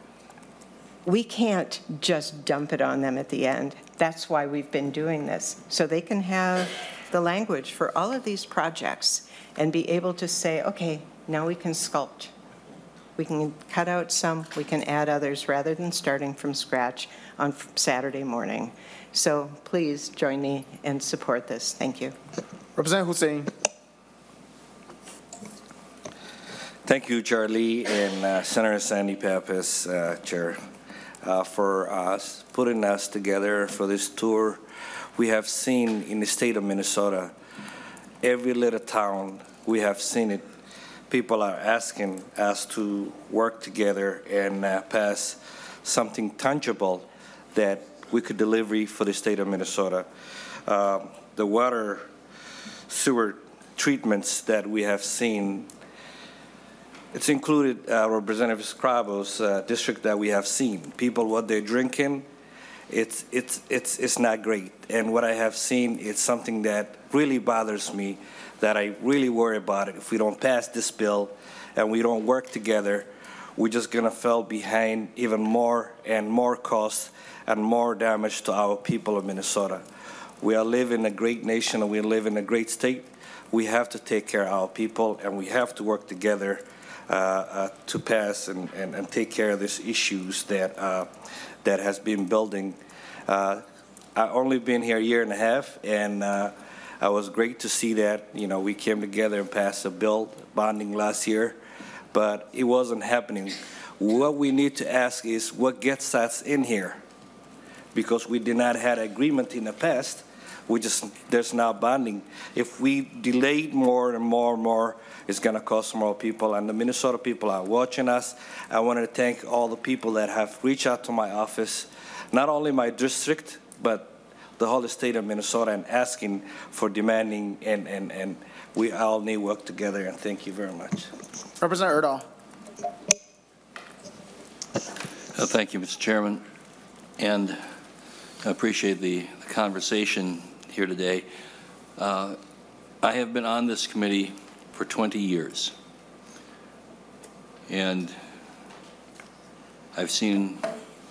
we can't just dump it on them at the end. That's why we've been doing this, so they can have the language for all of these projects and be able to say, okay, now we can sculpt. We can cut out some, we can add others, rather than starting from scratch on Saturday morning. So please join me and support this. Thank you. Representative Hussain. Thank you, Charlie, and Senator Sandy Pappas, Chair, for putting us together for this tour. We have seen in the state of Minnesota, every little town, we have seen it. People are asking us to work together and pass something tangible that we could deliver for the state of Minnesota. The water sewer treatments that we have seen, it's included Representative Scrabo's district that we have seen. People, what they're drinking, it's not great. And what I have seen is something that really bothers me, that I really worry about it. If we don't pass this bill and we don't work together, we're just gonna fall behind even more and more costs and more damage to our people of Minnesota. We are living in a great nation and we live in a great state. We have to take care of our people and we have to work together to pass and take care of these issues that that has been building. I've only been here a year and a half, and it was great to see that, you know, we came together and passed a bill, bonding last year, but it wasn't happening. What we need to ask is what gets us in here, because we did not have agreement in the past. There's now bonding. If we delayed more and more and more, it's going to cost more people, and the Minnesota people are watching us. I want to thank all the people that have reached out to my office, not only my district, but the whole state of Minnesota, and asking for demanding, and we all need to work together, and thank you very much. Representative Erdahl. Thank you, Mr. Chairman. and I appreciate the conversation here today. I have been on this committee for 20 years, and I've seen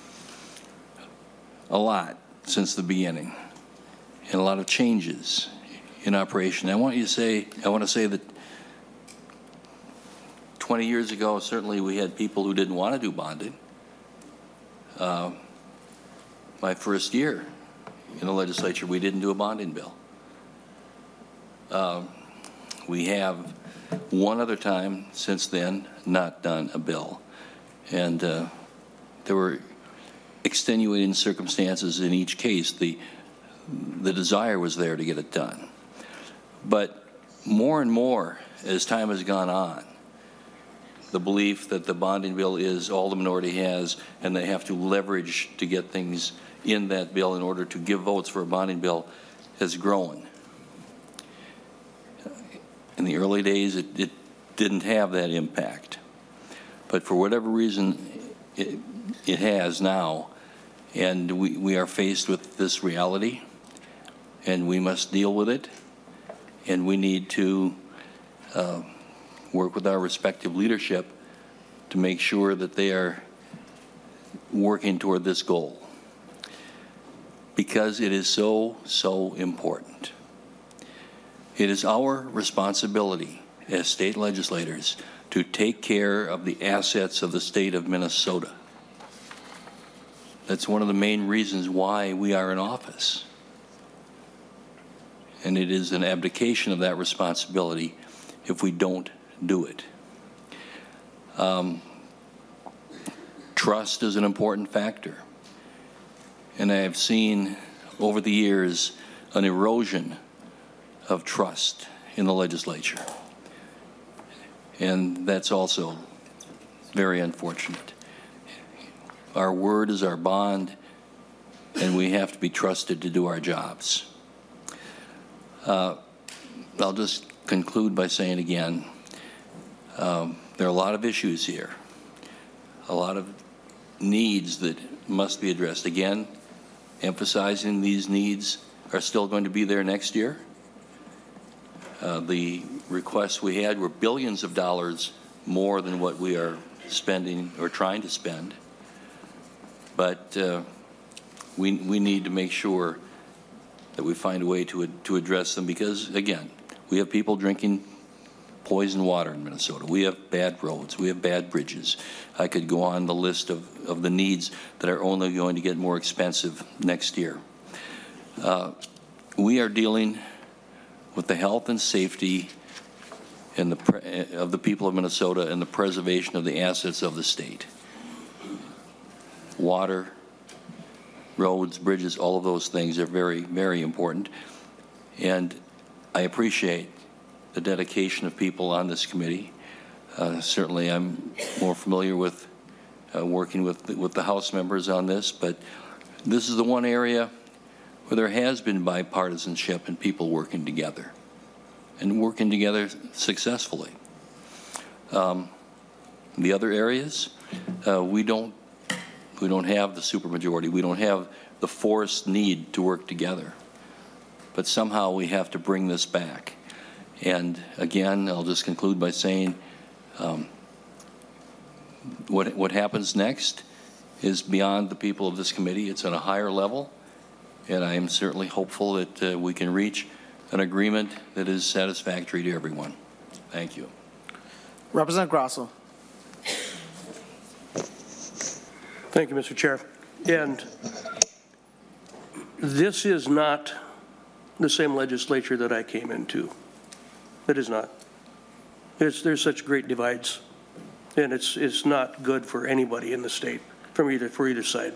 a lot since the beginning, and a lot of changes in operation. I want to say that 20 years ago, certainly we had people who didn't want to do bonding. My first year in the legislature, we didn't do a bonding bill. We have one other time since then not done a bill. And there were extenuating circumstances in each case. The desire was there to get it done. But more and more, as time has gone on, the belief that the bonding bill is all the minority has, and they have to leverage to get things in that bill in order to give votes for a bonding bill, has grown. In the early days, it didn't have that impact. But for whatever reason, it has now. And we are faced with this reality, and we must deal with it. And we need to work with our respective leadership to make sure that they are working toward this goal, because it is so, so important. It is our responsibility as state legislators to take care of the assets of the state of Minnesota. That's one of the main reasons why we are in office. And it is an abdication of that responsibility if we don't do it. Trust is an important factor. And I have seen over the years an erosion of trust in the legislature. And that's also very unfortunate. Our word is our bond, and we have to be trusted to do our jobs. I'll just conclude by saying again, there are a lot of issues here, a lot of needs that must be addressed. Again, emphasizing these needs are still going to be there next year. The requests we had were billions of dollars more than what we are spending or trying to spend. But we need to make sure that we find a way to address them, because, again, we have people drinking poison water in Minnesota. We have bad roads. We have bad bridges. I could go on the list of the needs that are only going to get more expensive next year. We are dealing with the health and safety and of the people of Minnesota and the preservation of the assets of the state. Water, roads, bridges, all of those things are very, very important. And I appreciate the dedication of people on this committee. Certainly I'm more familiar with working with the House members on this, but this is the one area where there has been bipartisanship and people working together, and working together successfully. The other areas, we don't have the supermajority. We don't have the forced need to work together. But somehow we have to bring this back. And again, I'll just conclude by saying what happens next is beyond the people of this committee. It's on a higher level. And I am certainly hopeful that we can reach an agreement that is satisfactory to everyone. Thank you. Representative Grosso. Thank you, Mr. Chair. And this is not the same legislature that I came into. It is not. There's such great divides, and it's not good for anybody in the state for either side.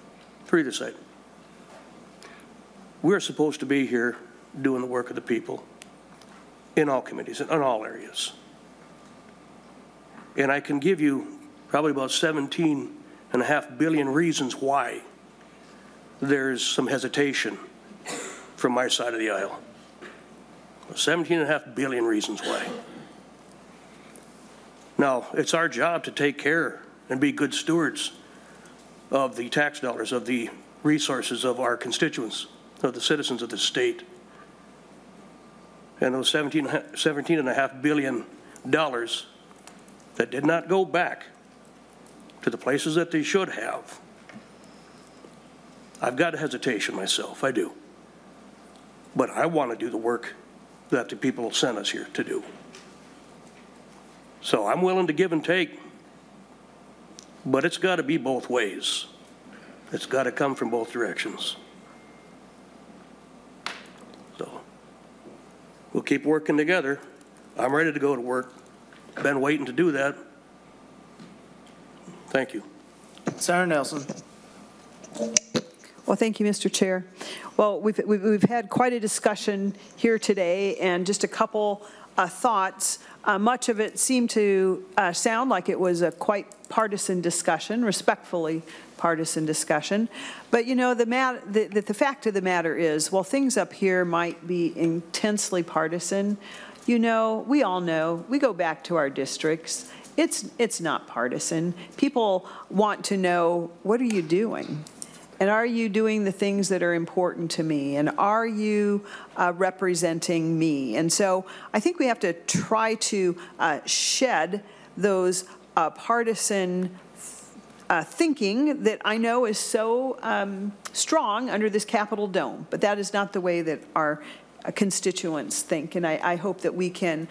We're supposed to be here doing the work of the people in all committees, in all areas. And I can give you probably about 17.5 billion reasons why there's some hesitation from my side of the aisle. 17.5 billion reasons why. Now, it's our job to take care and be good stewards of the tax dollars of the resources of our constituents, of the citizens of the state. And those $17.5 billion that did not go back to the places that they should have, I've got a hesitation myself, I do. But I want to do the work that the people sent us here to do. So I'm willing to give and take, but it's got to be both ways. It's got to come from both directions. So we'll keep working together. I'm ready to go to work. Been waiting to do that. Thank you. Senator Nelson. Well, thank you, Mr. Chair. Well, we've had quite a discussion here today, and just a couple thoughts. Much of it seemed to sound like it was a quite partisan discussion, respectfully partisan discussion. But you know, the fact of the matter is, while things up here might be intensely partisan, you know, we all know, we go back to our districts, it's not partisan. People want to know, what are you doing? And are you doing the things that are important to me? And are you representing me? And so I think we have to try to shed those partisan thinking that I know is so strong under this Capitol dome. But that is not the way that our constituents think. And I hope that we can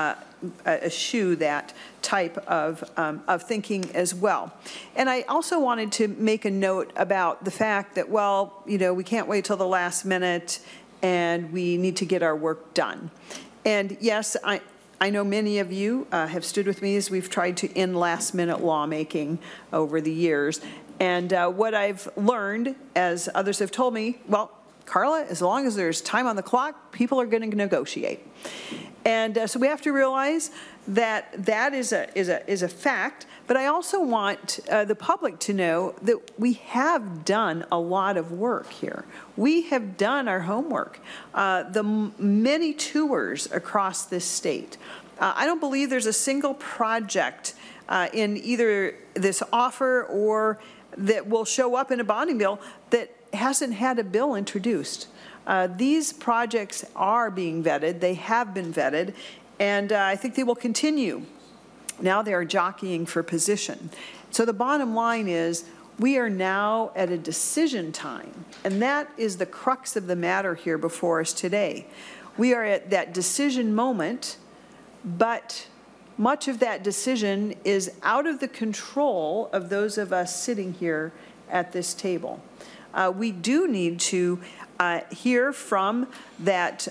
eschew that type of thinking as well. And I also wanted to make a note about the fact that, well, you know, we can't wait till the last minute and we need to get our work done. And yes, I know many of you have stood with me as we've tried to end last minute lawmaking over the years. And what I've learned, as others have told me, well, Carla, as long as there's time on the clock, people are going to negotiate. And so we have to realize that that is a fact. But I also want the public to know that we have done a lot of work here. We have done our homework. The many tours across this state. I don't believe there's a single project in either this offer or that will show up in a bonding bill that hasn't had a bill introduced. These projects are being vetted. They have been vetted, and I think they will continue. Now they are jockeying for position. So the bottom line is we are now at a decision time, and that is the crux of the matter here before us today. We are at that decision moment, but much of that decision is out of the control of those of us sitting here at this table. We do need to hear from that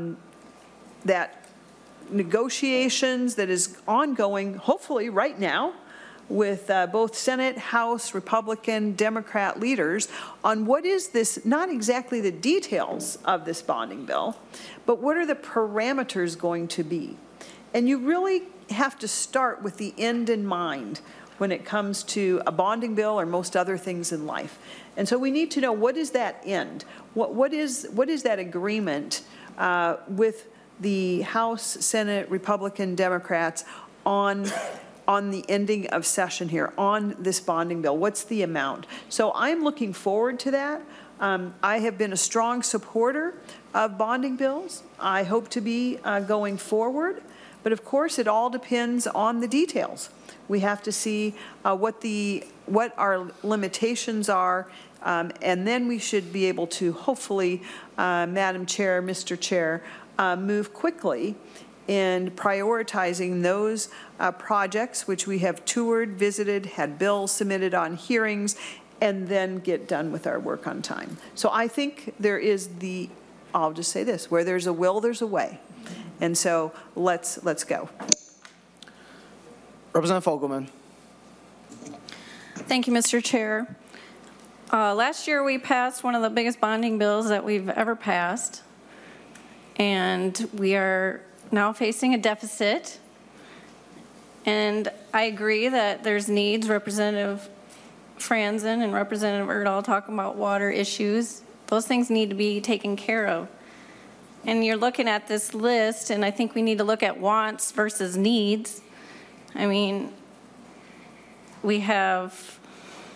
negotiations that is ongoing, hopefully right now, with both Senate, House, Republican, Democrat leaders on what is this, not exactly the details of this bonding bill, but what are the parameters going to be? And you really have to start with the end in mind when it comes to a bonding bill or most other things in life. And so we need to know, what is that end? What is that agreement with the House, Senate, Republican, Democrats on the ending of session here, on this bonding bill? What's the amount? So I'm looking forward to that. I have been a strong supporter of bonding bills. I hope to be going forward. But of course, it all depends on the details. We have to see what our limitations are, and then we should be able to hopefully, Madam Chair, Mr. Chair, move quickly in prioritizing those projects which we have toured, visited, had bills submitted on hearings, and then get done with our work on time. So I think there is I'll just say this, where there's a will, there's a way. And so let's go. Representative Fogelman. Thank you, Mr. Chair. Last year we passed one of the biggest bonding bills that we've ever passed, and we are now facing a deficit. And I agree that there's needs. Representative Franzen and Representative Erdahl talking about water issues. Those things need to be taken care of. And you're looking at this list, and I think we need to look at wants versus needs. I mean, we have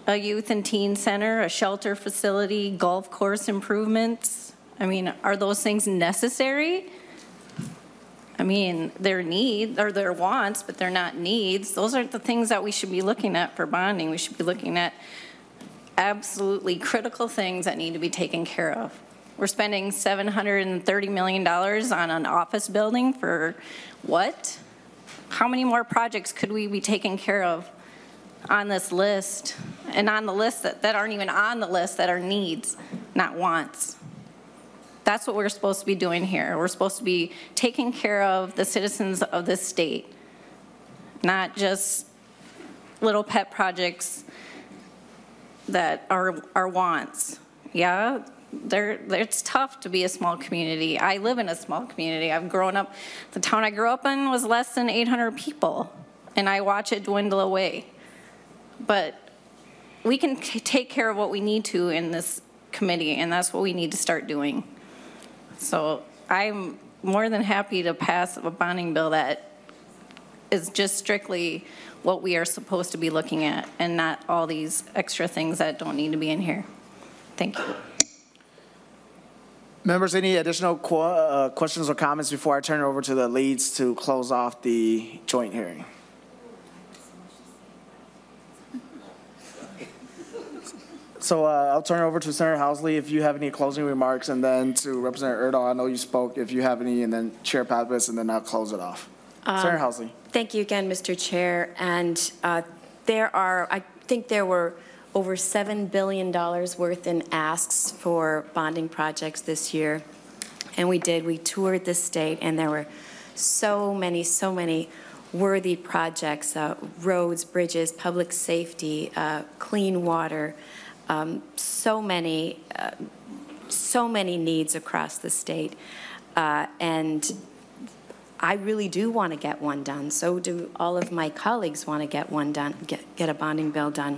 a youth and teen center, a shelter facility, golf course improvements. I mean, are those things necessary? I mean, they're needs, or they're wants, but they're not needs. Those aren't the things that we should be looking at for bonding. We should be looking at absolutely critical things that need to be taken care of. We're spending $730 million on an office building for what? How many more projects could we be taking care of on this list? And on the list that aren't even on the list, that are needs, not wants. That's what we're supposed to be doing here. We're supposed to be taking care of the citizens of this state, not just little pet projects that are wants. Yeah, it's tough to be a small community. I live in a small community. I've grown up, the town I grew up in was less than 800 people, and I watch it dwindle away. But we can take care of what we need to in this committee, and that's what we need to start doing. So I'm more than happy to pass a bonding bill that is just strictly what we are supposed to be looking at and not all these extra things that don't need to be in here. Thank you. Members, any additional questions or comments before I turn it over to the leads to close off the joint hearing? So I'll turn it over to Senator Housley if you have any closing remarks, and then to Representative Erdahl, I know you spoke, if you have any, and then Chair Pappas, and then I'll close it off. Senator Housley. Thank you again, Mr. Chair. And I think there were over $7 billion worth in asks for bonding projects this year. And we toured the state, and there were so many worthy projects, roads, bridges, public safety, clean water, so many needs across the state. And I really do want to get one done. So do all of my colleagues want to get one done, get a bonding bill done.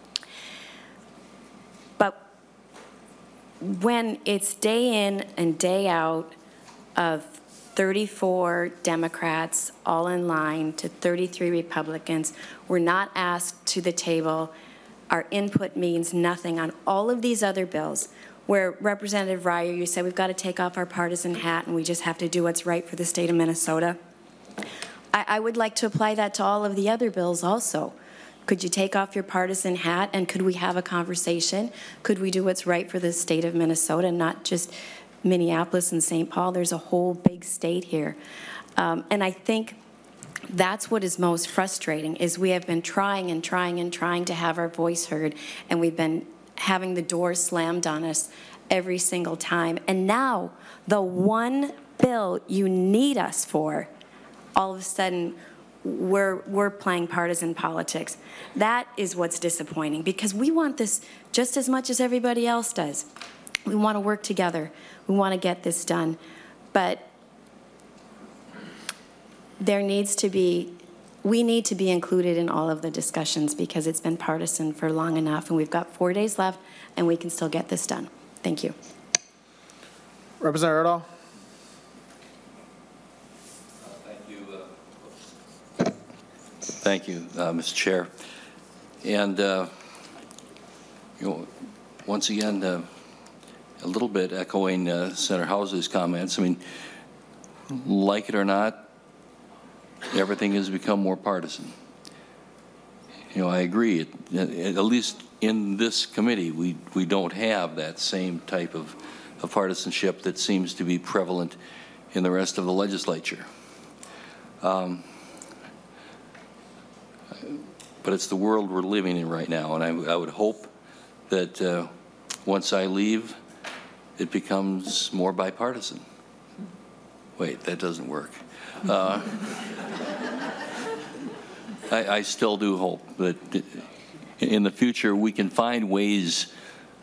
But when it's day in and day out of 34 Democrats all in line to 33 Republicans, we're not asked to the table. Our input means nothing on all of these other bills, where Representative Ryer, you said we've got to take off our partisan hat and we just have to do what's right for the state of Minnesota. I would like to apply that to all of the other bills also. Could you take off your partisan hat, and could we have a conversation? Could we do what's right for the state of Minnesota, not just Minneapolis and St. Paul? There's a whole big state here. And I think that's what is most frustrating, is we have been trying to have our voice heard, and we've been having the door slammed on us every single time. And now, the one bill you need us for, all of a sudden, we're playing partisan politics. That is what's disappointing, because we want this just as much as everybody else does. We want to work together. We want to get this done. But we need to be included in all of the discussions, because it's been partisan for long enough, and we've got 4 days left, and we can still get this done. Thank you. Representative Erdahl. Thank you, Mr. Chair. And, once again, a little bit echoing Senator Housley's comments. I mean, like it or not, everything has become more partisan. I agree. At least in this committee, we don't have that same type of partisanship that seems to be prevalent in the rest of the legislature. But it's the world we're living in right now, and I would hope that once I leave, it becomes more bipartisan. Wait, that doesn't work. I still do hope that in the future we can find ways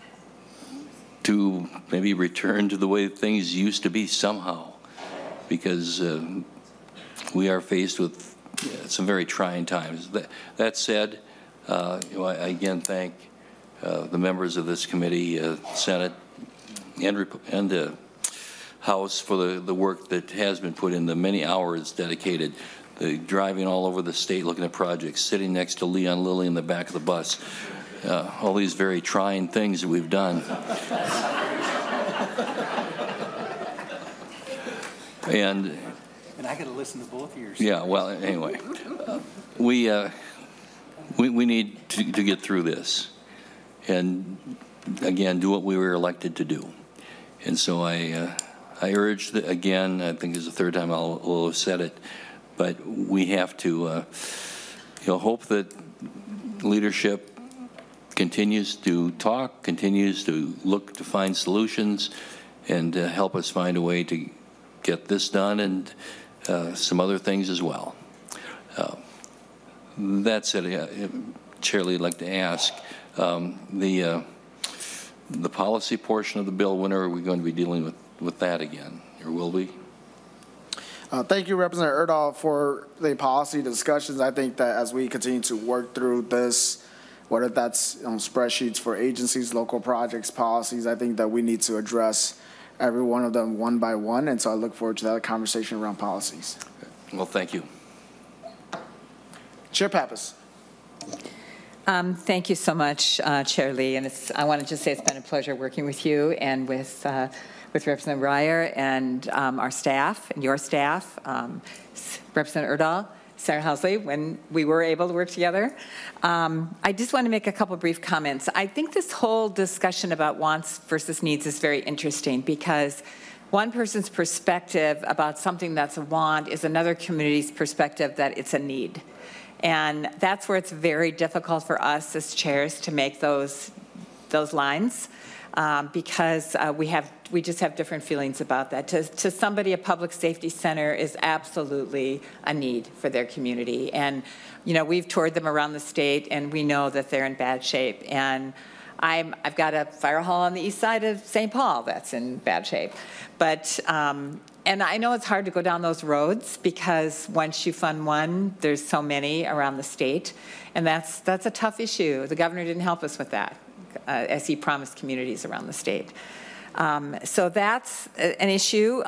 to maybe return to the way things used to be somehow, because we are faced with some very trying times. That said, I again thank the members of this committee, Senate, and the House for the work that has been put in, the many hours dedicated, the driving all over the state looking at projects, sitting next to Leon Lilly in the back of the bus, all these very trying things that we've done. And I got to listen to both of yours. yeah, well, anyway, we need to get through this and, again, do what we were elected to do. And so I urge, again, I think it's the third time I'll have said it, but we have to hope that leadership continues to talk, continues to look to find solutions, and help us find a way to get this done and some other things as well. That said, Chair Lee, I'd like to ask, the policy portion of the bill, when are we going to be dealing with that again, or will we? Thank you, Representative Erdahl, for the policy discussions. I think that as we continue to work through this, whether that's spreadsheets for agencies, local projects, policies, I think that we need to address every one of them one by one, and so I look forward to that conversation around policies. Well, thank you. Chair Pappas. Thank you so much, Chair Lee, and I want to just say it's been a pleasure working with you and with Representative Reier and our staff and your staff, Representative Erdahl, Senator Housley, when we were able to work together. I just want to make a couple brief comments. I think this whole discussion about wants versus needs is very interesting because one person's perspective about something that's a want is another community's perspective that it's a need. And that's where it's very difficult for us as chairs to make those lines because we just have different feelings about that. To somebody, a public safety center is absolutely a need for their community. And, we've toured them around the state, and we know that they're in bad shape. And I've got a fire hall on the east side of St. Paul that's in bad shape. But, and I know it's hard to go down those roads because once you fund one, there's so many around the state. And that's a tough issue. The governor didn't help us with that, as he promised communities around the state. So that's an issue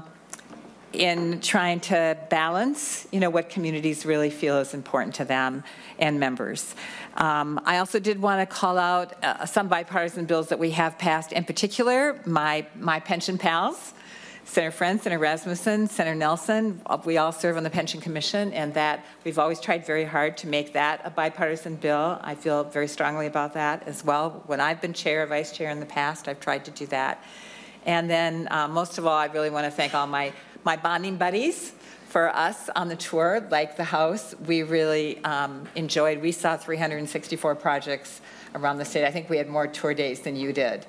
in trying to balance, what communities really feel is important to them and members. I also did want to call out some bipartisan bills that we have passed, in particular, my pension pals, Senator Friend, Senator Rasmussen, Senator Nelson. We all serve on the Pension Commission, and that we've always tried very hard to make that a bipartisan bill. I feel very strongly about that as well. When I've been chair or vice chair in the past, I've tried to do that. And then most of all, I really want to thank all my bonding buddies for us on the tour, like the House. We really enjoyed, we saw 364 projects around the state. I think we had more tour days than you did.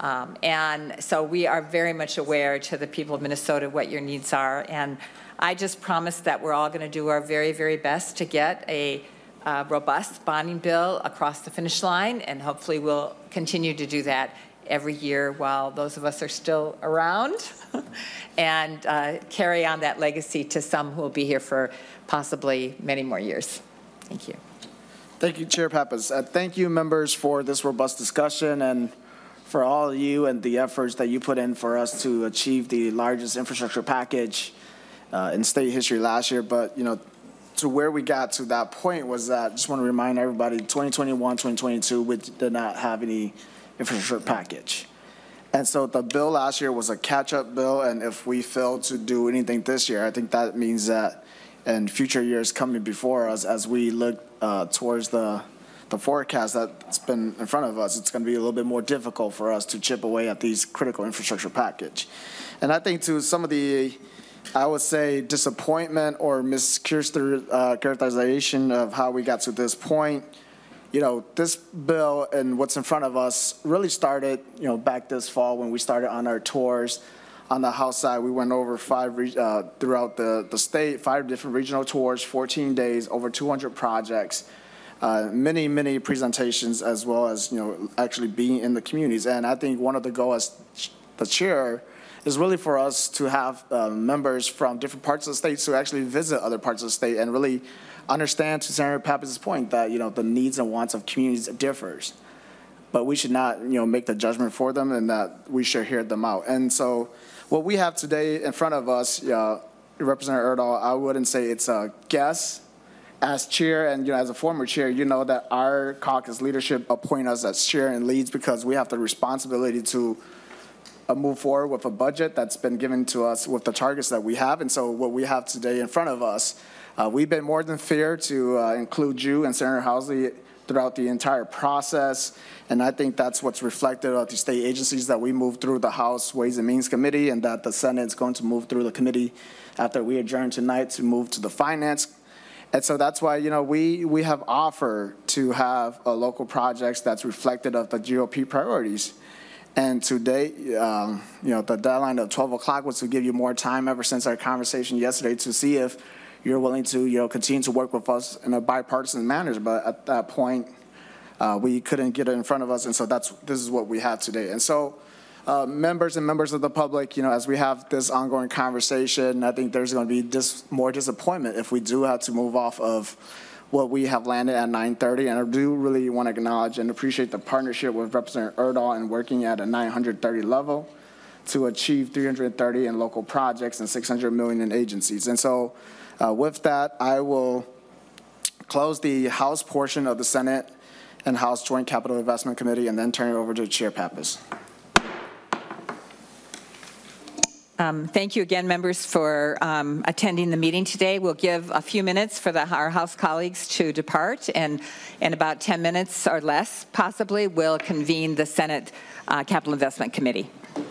And so we are very much aware to the people of Minnesota what your needs are. And I just promise that we're all going to do our very, very best to get a robust bonding bill across the finish line. And hopefully we'll continue to do that every year while those of us are still around and carry on that legacy to some who will be here for possibly many more years. Thank you. Thank you, Chair Pappas. Thank you, members, for this robust discussion and for all of you and the efforts that you put in for us to achieve the largest infrastructure package in state history last year. But, to where we got to that point was that, just want to remind everybody, 2021, 2022, we did not have any infrastructure package. And so the bill last year was a catch-up bill, and if we fail to do anything this year, I think that means that in future years coming before us, as we look towards the forecast that's been in front of us, it's going to be a little bit more difficult for us to chip away at these critical infrastructure package. And I think to some of the, I would say, disappointment or mischaracterization of how we got to this point, this bill and what's in front of us really started, back this fall when we started on our tours. On the House side, we went over throughout the state, 5 different regional tours, 14 days, over 200 projects. Many, many presentations, as well as, actually being in the communities. And I think one of the goals as the chair is really for us to have members from different parts of the state to actually visit other parts of the state and really understand, to Senator Pappas' point, that, the needs and wants of communities differs. But we should not, make the judgment for them, and that we should hear them out. And so what we have today in front of us, Representative Erdahl, I wouldn't say it's a guess. as chair and, as a former chair, you know that our caucus leadership appoint us as chair and leads because we have the responsibility to move forward with a budget that's been given to us with the targets that we have. And so what we have today in front of us, we've been more than fair to include you and Senator Housley throughout the entire process. And I think that's what's reflected of the state agencies that we moved through the House Ways and Means Committee, and that the Senate is going to move through the committee after we adjourn tonight to move to the Finance. And so that's why, we have offered to have local projects that's reflected of the GOP priorities. And today, the deadline of 12 o'clock was to give you more time ever since our conversation yesterday to see if you're willing to, continue to work with us in a bipartisan manner. But at that point, we couldn't get it in front of us. And so this is what we have today. And so members of the public, as we have this ongoing conversation, I think there's going to be more disappointment if we do have to move off of what we have landed at 930. And I do really want to acknowledge and appreciate the partnership with Representative Erdahl in working at a 930 level to achieve 330 in local projects and 600 million in agencies. And so with that, I will close the House portion of the Senate and House Joint Capital Investment Committee and then turn it over to Chair Pappas. Thank you again, members, for attending the meeting today. We'll give a few minutes for our House colleagues to depart, and in about 10 minutes or less, possibly, we'll convene the Senate Capital Investment Committee.